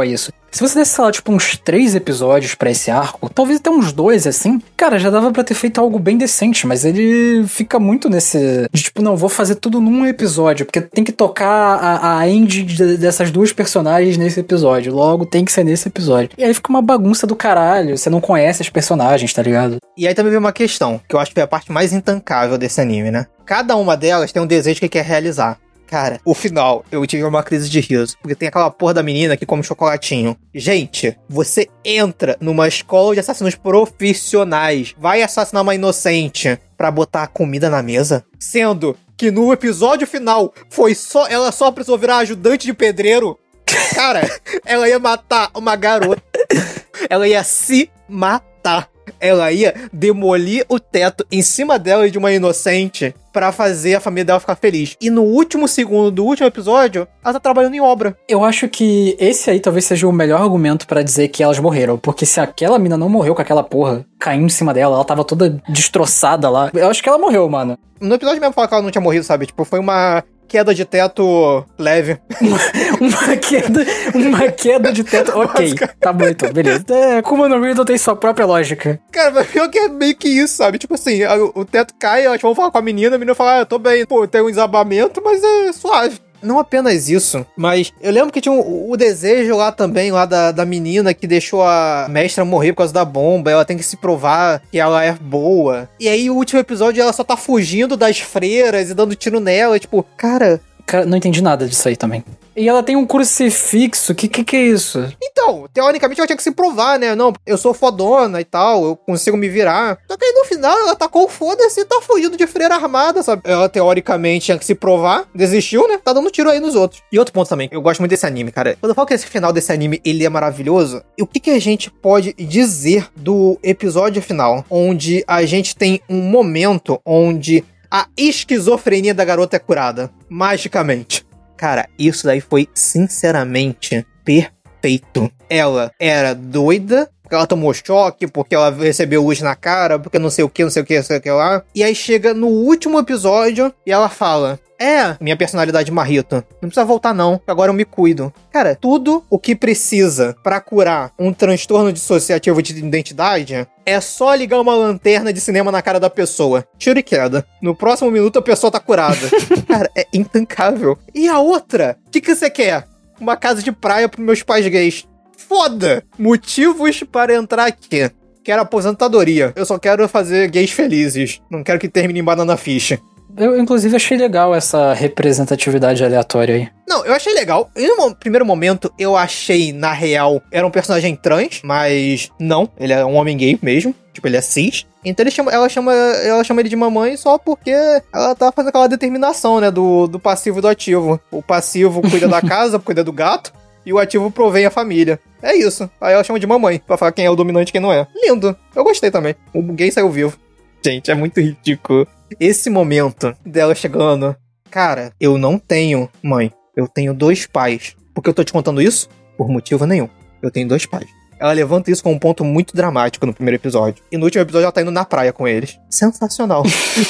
Se você desse, sei lá, tipo, uns três episódios pra esse arco, talvez até uns dois, assim, cara, já dava pra ter feito algo bem decente, mas ele fica muito nesse... de tipo, não, vou fazer tudo num episódio, porque tem que tocar a, a end de, dessas duas personagens nesse episódio, logo tem que ser nesse episódio. E aí fica uma bagunça do caralho, você não conhece as personagens, tá ligado? E aí também vem uma questão, que eu acho que é a parte mais intancável desse anime, né? Cada uma delas tem um desejo que quer realizar. Cara, o final, eu tive uma crise de riso. Porque tem aquela porra da menina que come chocolatinho. Gente, você entra numa escola de assassinos profissionais, vai assassinar uma inocente pra botar a comida na mesa? Sendo que no episódio final, foi só ela só precisou virar ajudante de pedreiro. Cara, ela ia matar uma garota. Ela ia se matar. Ela ia demolir o teto em cima dela e de uma inocente pra fazer a família dela ficar feliz. E no último segundo do último episódio, ela tá trabalhando em obra. Eu acho que esse aí talvez seja o melhor argumento pra dizer que elas morreram. Porque se aquela mina não morreu com aquela porra caindo em cima dela, ela tava toda destroçada lá. Eu acho que ela morreu, mano. No episódio mesmo fala que ela não tinha morrido, sabe? Tipo, foi uma queda de teto leve. Uma, uma queda uma queda de teto. Ok, tá bom então, beleza. É, Kuma no Riddle tem sua própria lógica. Cara, mas pior que é meio que isso, sabe? Tipo assim, o, o teto cai, elas vão falar com a menina, a menina fala, ah, eu tô bem. Pô, tem um desabamento, mas é suave. Não apenas isso, mas eu lembro que tinha um, o desejo lá também, lá da, da menina que deixou a mestra morrer por causa da bomba, ela tem que se provar que ela é boa. E aí o último episódio ela só tá fugindo das freiras e dando tiro nela, e, tipo, cara... Cara, não entendi nada disso aí também. E ela tem um crucifixo, que que que é isso? Então, teoricamente ela tinha que se provar, né? Não, eu sou fodona e tal, eu consigo me virar. Só que aí no final ela tacou o foda-se e tá fugindo de freira armada, sabe? Ela teoricamente tinha que se provar, desistiu, né? Tá dando tiro aí nos outros. E outro ponto também, eu gosto muito desse anime, cara. Quando eu falo que esse final desse anime, ele é maravilhoso, e o que que a gente pode dizer do episódio final? Onde a gente tem um momento onde a esquizofrenia da garota é curada, magicamente. Cara, isso daí foi, sinceramente, perfeito. Ela era doida, porque ela tomou choque, porque ela recebeu luz na cara, porque não sei o que, não sei o que, não sei o que lá. E aí chega no último episódio e ela fala... É, minha personalidade marrito. Não precisa voltar não, agora eu me cuido. Cara, tudo o que precisa pra curar um transtorno dissociativo de identidade é só ligar uma lanterna de cinema na cara da pessoa. Tiro e queda. No próximo minuto a pessoa tá curada. Cara, é intancável. E a outra? O que que você quer? Uma casa de praia pros meus pais gays. Foda! Motivos para entrar aqui. Quero aposentadoria. Eu só quero fazer gays felizes. Não quero que termine em Banana Fish. Eu, inclusive, achei legal essa representatividade aleatória aí. Não, eu achei legal. E no primeiro momento, eu achei, na real, era um personagem trans, mas não, ele é um homem gay mesmo. Tipo, ele é cis. Então ele chama, ela, chama, ela chama ele de mamãe só porque ela tá fazendo aquela determinação, né, do, do passivo e do ativo. O passivo cuida da casa, cuida do gato, e o ativo provém a família. É isso. Aí ela chama de mamãe, pra falar quem é o dominante e quem não é. Lindo. Eu gostei também. O gay saiu vivo. Gente, é muito ridículo. Esse momento dela chegando... Cara, eu não tenho mãe. Eu tenho dois pais. Por que eu tô te contando isso? Por motivo nenhum. Eu tenho dois pais. Ela levanta isso como um ponto muito dramático no primeiro episódio. E no último episódio ela tá indo na praia com eles. Sensacional.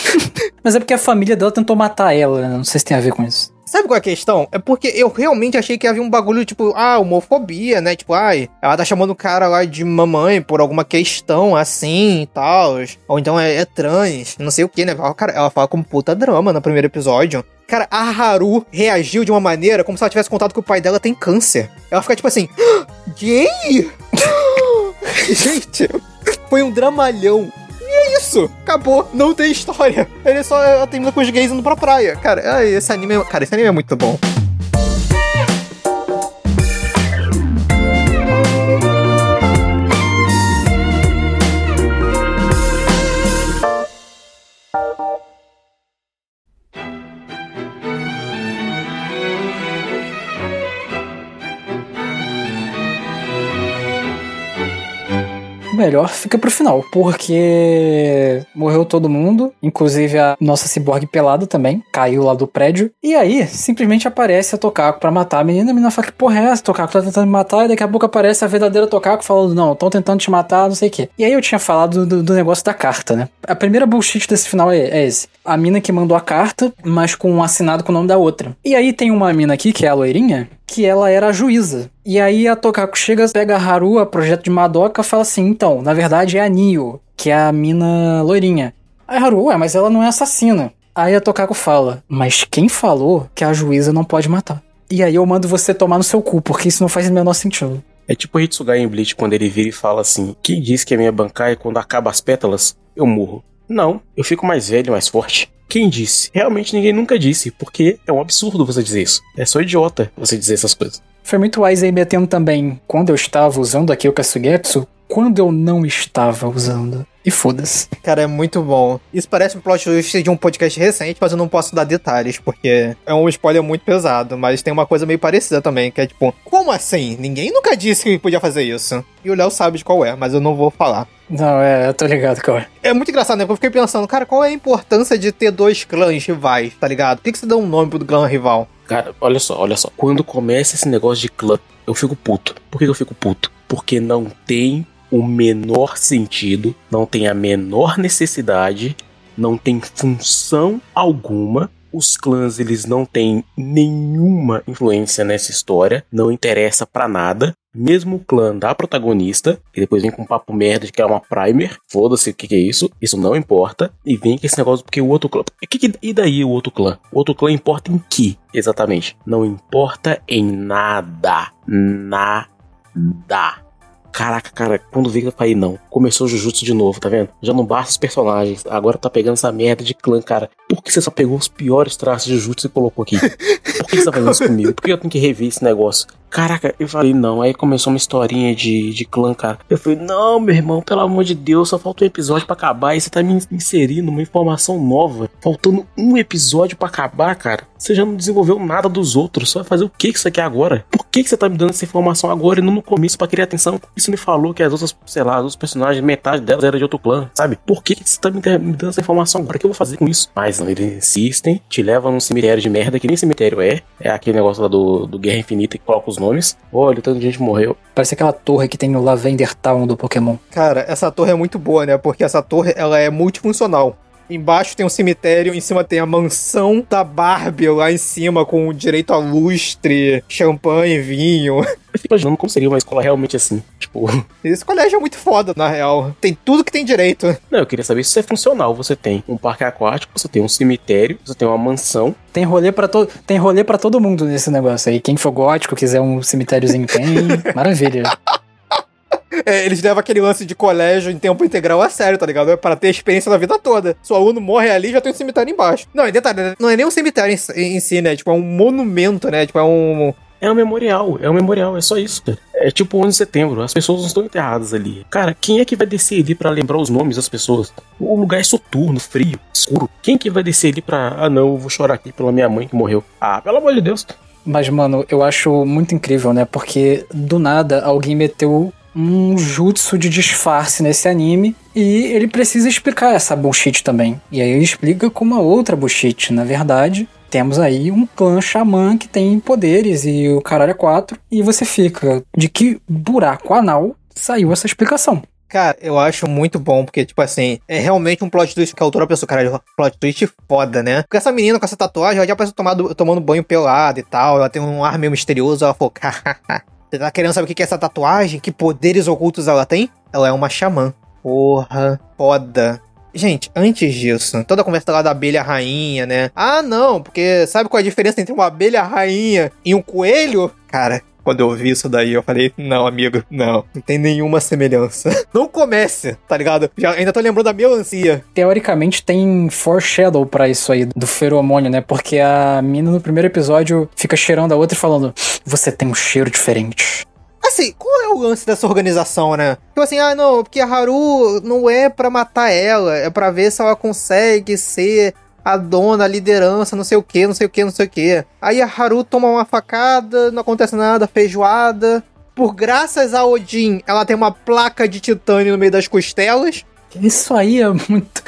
Mas é porque a família dela tentou matar ela, né? Não sei se tem a ver com isso. Sabe qual é a questão? É porque eu realmente achei que havia um bagulho, tipo, ah, homofobia, né? Tipo, ai, ela tá chamando o cara lá de mamãe por alguma questão assim e tal. Ou então é, é trans, não sei o que, né? Cara, ela fala como puta drama no primeiro episódio. Cara, a Haru reagiu de uma maneira como se ela tivesse contado que o pai dela tem câncer. Ela fica tipo assim, ah, gay? Gente, foi um dramalhão. E é isso, acabou, não tem história. Ele só ela termina com os gays indo pra praia. Cara, esse anime, cara, esse anime é muito bom. Melhor fica pro final, porque morreu todo mundo, inclusive a nossa ciborgue pelada também, caiu lá do prédio, e aí simplesmente aparece a Tokako pra matar a menina, a menina fala que porra é essa, Tokako tá tentando me matar, e daqui a pouco aparece a verdadeira Tokako falando, não, estão tentando te matar, não sei o que. E aí eu tinha falado do, do negócio da carta, né? A primeira bullshit desse final é, é esse. A mina que mandou a carta, mas com um assinado com o nome da outra. E aí tem uma mina aqui, que é a loirinha, que ela era a juíza. E aí a Tokako chega, pega a Haru, a projeto de Madoka, fala assim, então, na verdade é a Nio, que é a mina loirinha. Aí a Haru, ué, mas ela não é assassina. Aí a Tokako fala, mas quem falou que a juíza não pode matar? E aí eu mando você tomar no seu cu, porque isso não faz o menor sentido. É tipo o Hitsugai em Bleach, quando ele vira e fala assim, quem diz que a minha Bankai, quando acaba as pétalas, eu morro? Não, eu fico mais velho e mais forte. Quem disse? Realmente ninguém nunca disse, porque é um absurdo você dizer isso. É só idiota você dizer essas coisas. Foi muito wise aí metendo também, quando eu estava usando aqui o Kasugetsu, quando eu não estava usando. E foda-se. Cara, é muito bom. Isso parece um plot twist de um podcast recente, mas eu não posso dar detalhes, porque é um spoiler muito pesado, mas tem uma coisa meio parecida também, que é tipo, como assim? Ninguém nunca disse que podia fazer isso. E o Léo sabe de qual é, mas eu não vou falar. Não, é, eu tô ligado qual é. É muito engraçado, né? Porque eu fiquei pensando, cara, qual é a importância de ter dois clãs rivais, tá ligado? Por que, que você dá um nome pro clã rival? Cara, olha só, olha só. Quando começa esse negócio de clã, eu fico puto. Por que eu fico puto? Porque não tem o menor sentido, não tem a menor necessidade, não tem função alguma. Os clãs, eles não têm nenhuma influência nessa história, não interessa pra nada. Mesmo o clã da protagonista, que depois vem com um papo merda de que é uma primer, foda-se o que, que é isso, isso não importa, e vem com esse negócio porque o outro clã... Que que, e daí o outro clã? O outro clã importa em que, exatamente? Não importa em nada. Nada. Caraca, cara, quando vi que eu falei, não, começou o Jujutsu de novo, tá vendo? Já não basta os personagens, agora tá pegando essa merda de clã, cara. Por que você só pegou os piores traços de Jujutsu e colocou aqui? Por que você tá fazendo isso comigo? Por que eu tenho que rever esse negócio? Caraca, eu falei, não, aí começou uma historinha de, de clã, cara. Eu falei, não, meu irmão, pelo amor de Deus, só falta um episódio pra acabar e você tá me inserindo uma informação nova. Faltando um episódio pra acabar, cara. Você já não desenvolveu nada dos outros, só vai fazer o que que você quer agora? Por que que você tá me dando essa informação agora e não no começo pra criar atenção? Isso me falou que as outras, sei lá, os outros personagens, metade delas era de outro clã, sabe? Por que que você tá me dando essa informação agora? O que eu vou fazer com isso? Mas não, eles insistem, te levam num cemitério de merda que nem cemitério é. É aquele negócio lá do, do Guerra Infinita que coloca os nomes. Olha, tanta gente morreu. Parece aquela torre que tem no Lavender Town do Pokémon. Cara, essa torre é muito boa, né? Porque essa torre, ela é multifuncional. Embaixo tem um cemitério, em cima tem a mansão da Barbie lá em cima, com direito a lustre, champanhe, vinho. Eu fico imaginando como seria uma escola realmente assim. Tipo... Esse colégio é muito foda, na real. Tem tudo que tem direito. Não, eu queria saber se isso é funcional. Você tem um parque aquático, você tem um cemitério, você tem uma mansão. Tem rolê pra, to... tem rolê pra todo mundo nesse negócio aí. Quem for gótico, quiser um cemitériozinho, tem. Maravilha. É, eles levam aquele lance de colégio em tempo integral a sério, tá ligado? É para ter experiência da vida toda. Se o aluno morre ali, já tem um cemitério embaixo. Não, e detalhe, não é nem um cemitério em, em si, né? Tipo, é um monumento, né? Tipo, é um... É um memorial, é um memorial, é só isso, cara. É tipo o onze de setembro, as pessoas não estão enterradas ali. Cara, quem é que vai descer ali pra lembrar os nomes das pessoas? O lugar é soturno, frio, escuro. Quem que vai descer ali pra... Ah, não, eu vou chorar aqui pela minha mãe que morreu. Ah, pelo amor de Deus. Mas, mano, eu acho muito incrível, né? Porque, do nada, alguém meteu um jutsu de disfarce nesse anime e ele precisa explicar essa bullshit também. E aí ele explica com uma outra bullshit. Na verdade, temos aí um clã xamã que tem poderes e o caralho é quatro. E você fica, de que buraco anal saiu essa explicação? Cara, eu acho muito bom, porque, tipo assim, é realmente um plot twist que a autora pensou, cara, plot twist foda, né? Porque essa menina com essa tatuagem, ela já parece tomado, tomando banho pelado e tal, ela tem um ar meio misterioso, ela falou, hahaha. Você tá querendo saber o que é essa tatuagem? Que poderes ocultos ela tem? Ela é uma xamã. Porra, foda. Gente, antes disso, toda a conversa lá da abelha rainha, né? Ah, não, porque sabe qual é a diferença entre uma abelha rainha e um coelho? Cara, quando eu vi isso daí, eu falei, não, amigo, não, não tem nenhuma semelhança. Não comece, tá ligado? Já, ainda tô lembrando da melancia. Teoricamente tem foreshadow pra isso aí, do feromônio, né? Porque a mina no primeiro episódio fica cheirando a outra e falando, você tem um cheiro diferente. Assim, qual é o lance dessa organização, né? Tipo assim, ah, não, porque a Haru não é pra matar ela, é pra ver se ela consegue ser a dona, a liderança, não sei o que, não sei o que, não sei o que. Aí a Haru toma uma facada, não acontece nada, feijoada. Por graças a Odin, ela tem uma placa de titânio no meio das costelas. Isso aí é muito...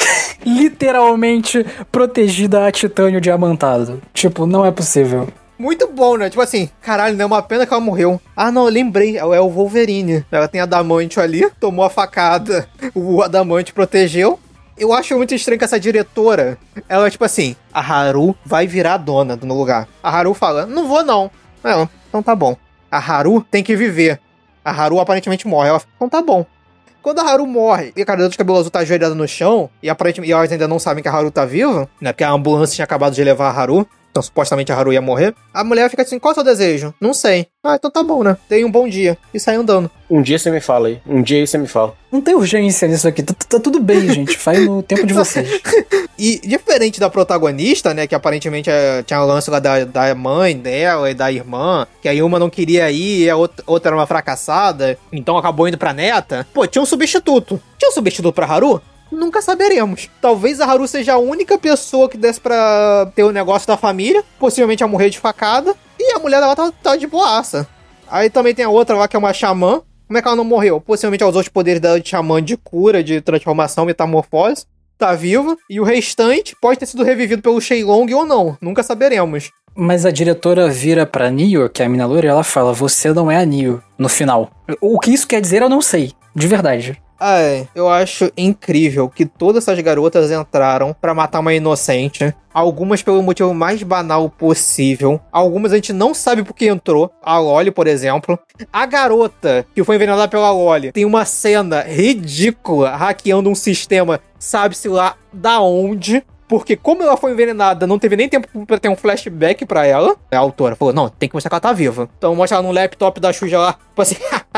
literalmente protegida a titânio diamantado. Tipo, não é possível. Muito bom, né? Tipo assim, caralho, não é uma pena que ela morreu. Ah, não, eu lembrei, ela é o Wolverine. Ela tem adamante ali, tomou a facada, o adamante protegeu. Eu acho muito estranho que essa diretora, ela é tipo assim, a Haru vai virar a dona no lugar. A Haru fala, não vou não. Ela, então tá bom. A Haru tem que viver. A Haru aparentemente morre. Ela, então tá bom. Quando a Haru morre e a garota de cabelo azul tá ajoelhada no chão, e aparentemente e elas ainda não sabem que a Haru tá viva, né? Porque a ambulância tinha acabado de levar a Haru, então supostamente a Haru ia morrer. A mulher fica assim, qual é o seu desejo? Não sei. Ah, então tá bom, né? Tenha um bom dia. E sai andando. Um dia você me fala aí. Um dia aí você me fala. Não tem urgência nisso aqui. Tá, tá tudo bem, gente. Faz no tempo de vocês. E diferente da protagonista, né? Que aparentemente é, tinha o lance lá da, da mãe dela e da irmã, que aí uma não queria ir e a outra, outra era uma fracassada, então acabou indo pra neta. Pô, tinha um substituto. Tinha um substituto pra Haru? Nunca saberemos. Talvez a Haru seja a única pessoa que desse pra ter o negócio da família, possivelmente a morrer de facada, e a mulher dela tá, tá de boaça. Aí também tem a outra lá que é uma xamã. Como é que ela não morreu? Possivelmente ela usou os poderes dela de xamã de cura, de transformação, metamorfose. Tá viva. E o restante pode ter sido revivido pelo Shenlong ou não. Nunca saberemos. Mas a diretora vira pra Nio, que é a mina loira, e ela fala, você não é a Nio, no final. O que isso quer dizer eu não sei, de verdade. É, eu acho incrível que todas essas garotas entraram pra matar uma inocente. Algumas pelo motivo mais banal possível. Algumas a gente não sabe por que entrou. A Loli, por exemplo. A garota que foi envenenada pela Loli tem uma cena ridícula hackeando um sistema, sabe-se lá da onde. Porque como ela foi envenenada, não teve nem tempo pra ter um flashback pra ela. A autora falou, não, tem que mostrar que ela tá viva. Então mostra ela no laptop da Shuja lá. Tipo assim,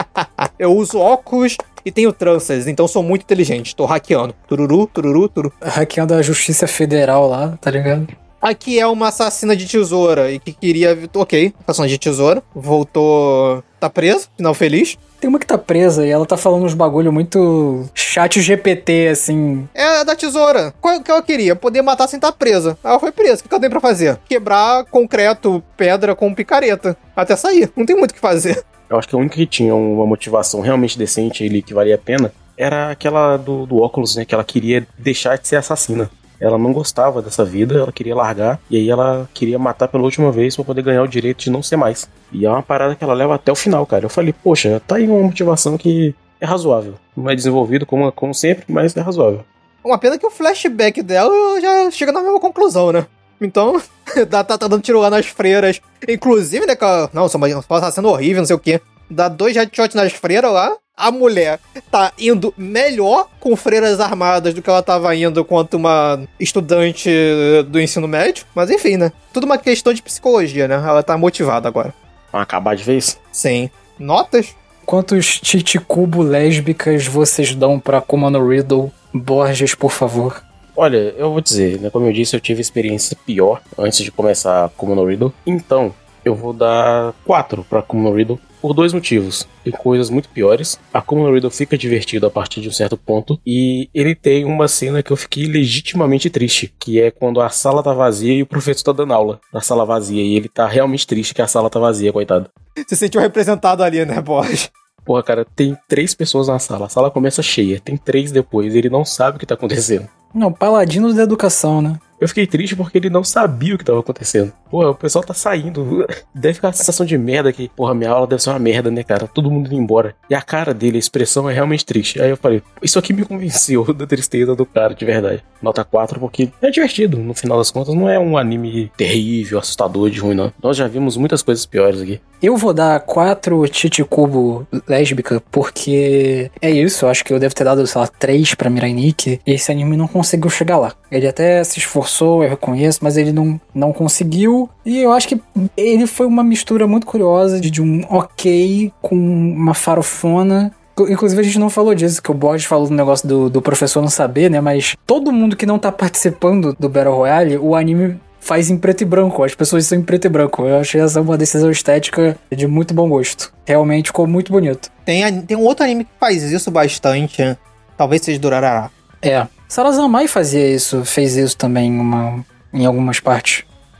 eu uso óculos e tenho tranças, então sou muito inteligente. Tô hackeando. Tururu, tururu, tururu. Hackeando a Justiça Federal lá, tá ligado? Aqui é uma assassina de tesoura e que queria... Ok, assassina de tesoura. Voltou... Tá presa, final feliz. Tem uma que tá presa e ela tá falando uns bagulho muito chat G P T, assim. É da tesoura. Qual que ela queria? Poder matar sem estar presa. Ela foi presa. O que ela tem pra fazer? Quebrar concreto, pedra com picareta. Até sair. Não tem muito o que fazer. Eu acho que a única que tinha uma motivação realmente decente ali, que valia a pena, era aquela do, do óculos, né? Que ela queria deixar de ser assassina. Ela não gostava dessa vida, ela queria largar, e aí ela queria matar pela última vez pra poder ganhar o direito de não ser mais. E é uma parada que ela leva até o final, cara. Eu falei, poxa, tá aí uma motivação que é razoável. Não é desenvolvido como, como sempre, mas é razoável. Uma pena que o flashback dela já chega na mesma conclusão, né? Então, tá, tá, tá dando tiro lá nas freiras. Inclusive, né, que ela, não, só tá sendo horrível, não sei o quê. Dá dois headshots nas freiras lá. A mulher tá indo melhor com freiras armadas do que ela tava indo quanto uma estudante do ensino médio. Mas enfim, né? Tudo uma questão de psicologia, né? Ela tá motivada agora. Vamos acabar de vez? Sim. Notas? Quantos titicubo lésbicas vocês dão pra Akuma no Riddle? Borges, por favor. Olha, eu vou dizer, né? Como eu disse, eu tive experiência pior antes de começar Akuma no Riddle. Então, eu vou dar quatro pra Akuma no Riddle. Por dois motivos. Tem coisas muito piores. A Akuma no Riddle fica divertido a partir de um certo ponto. E ele tem uma cena que eu fiquei legitimamente triste. Que é quando a sala tá vazia e o professor tá dando aula na sala vazia. E ele tá realmente triste que a sala tá vazia, coitado. Se sentiu representado ali, né, Borges? Porra, cara, tem três pessoas na sala. A sala começa cheia. Tem três depois. E ele não sabe o que tá acontecendo. Não, paladinos da educação, né? Eu fiquei triste porque ele não sabia o que tava acontecendo. Porra, o pessoal tá saindo. Deve ficar uma sensação de merda que, porra, minha aula deve ser uma merda, né, cara? Todo mundo indo embora. E a cara dele, a expressão é realmente triste. Aí eu falei, isso aqui me convenceu da tristeza do cara, de verdade. Nota quatro porque é divertido. No final das contas, não é um anime terrível, assustador, de ruim, não. Nós já vimos muitas coisas piores aqui. Eu vou dar quatro titicubo lésbica porque é isso. Eu acho que eu devo ter dado, sei lá, três pra Mirai Nikki. E esse anime não conseguiu chegar lá. Ele até se esforçou, eu reconheço, mas ele não, não conseguiu. E eu acho que ele foi uma mistura muito curiosa de, de um ok com uma farofona. Inclusive a gente não falou disso, que o Borges falou do negócio do, do professor não saber, né? Mas todo mundo que não tá participando do Battle Royale, o anime faz em preto e branco. As pessoas são em preto e branco. Eu achei essa uma decisão estética de muito bom gosto. Realmente ficou muito bonito. Tem, tem um outro anime que faz isso bastante. Né? Talvez seja Durarara. É. Sarazamai fazia isso, fez isso também em, uma, em algumas partes.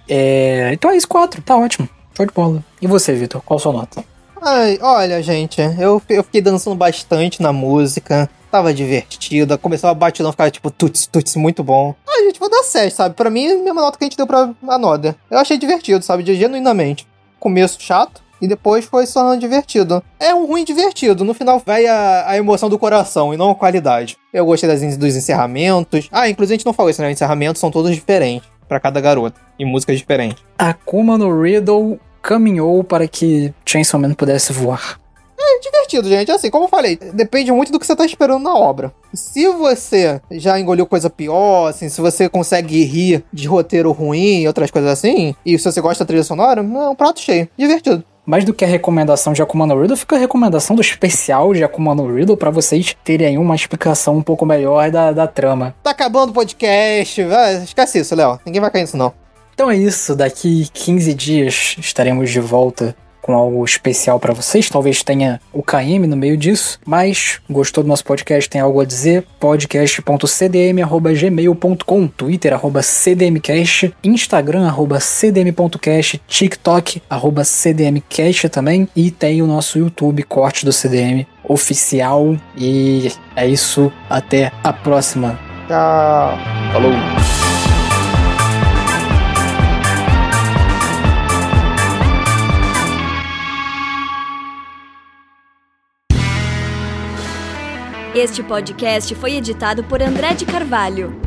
É, então é isso, quatro. Tá ótimo. Show de bola. E você, Vitor? Qual a sua nota? Ai, olha, gente, eu, eu fiquei dançando bastante na música. Tava divertida. Começou a batidão, ficava tipo tuts, tuts, muito bom. Ah, gente, vou dar sete, sabe? Pra mim, a mesma nota que a gente deu pra Anoda. Eu achei divertido, sabe? Genuinamente. Começo chato. E depois foi só divertido. É um ruim divertido. No final vai a, a emoção do coração e não a qualidade. Eu gostei das, dos encerramentos. Ah, inclusive a gente não falou isso, né? Os encerramentos são todos diferentes pra cada garota. E músicas diferentes. Akuma no Riddle caminhou para que Chainsaw Man pudesse voar. É divertido, gente. Assim, como eu falei, depende muito do que você tá esperando na obra. Se você já engoliu coisa pior, assim, se você consegue rir de roteiro ruim e outras coisas assim, e se você gosta da trilha sonora, é um prato cheio. Divertido. Mais do que a recomendação de Akuma no Riddle, fica a recomendação do especial de Akuma no Riddle pra vocês terem aí uma explicação um pouco melhor da, da trama. Tá acabando o podcast, vai, esquece isso, Léo. Ninguém vai cair nisso, não. Então é isso, daqui quinze dias estaremos de volta com algo especial pra vocês. Talvez tenha o K M no meio disso, mas gostou do nosso podcast, tem algo a dizer? podcast ponto c d m arroba gmail ponto com, Twitter arroba c d m cast, Instagram arroba c d m ponto cast, TikTok arroba c d m cast também, e tem o nosso YouTube, Corte do C D M oficial. E é isso, até a próxima. Tchau. Falou! Este podcast foi editado por André de Carvalho.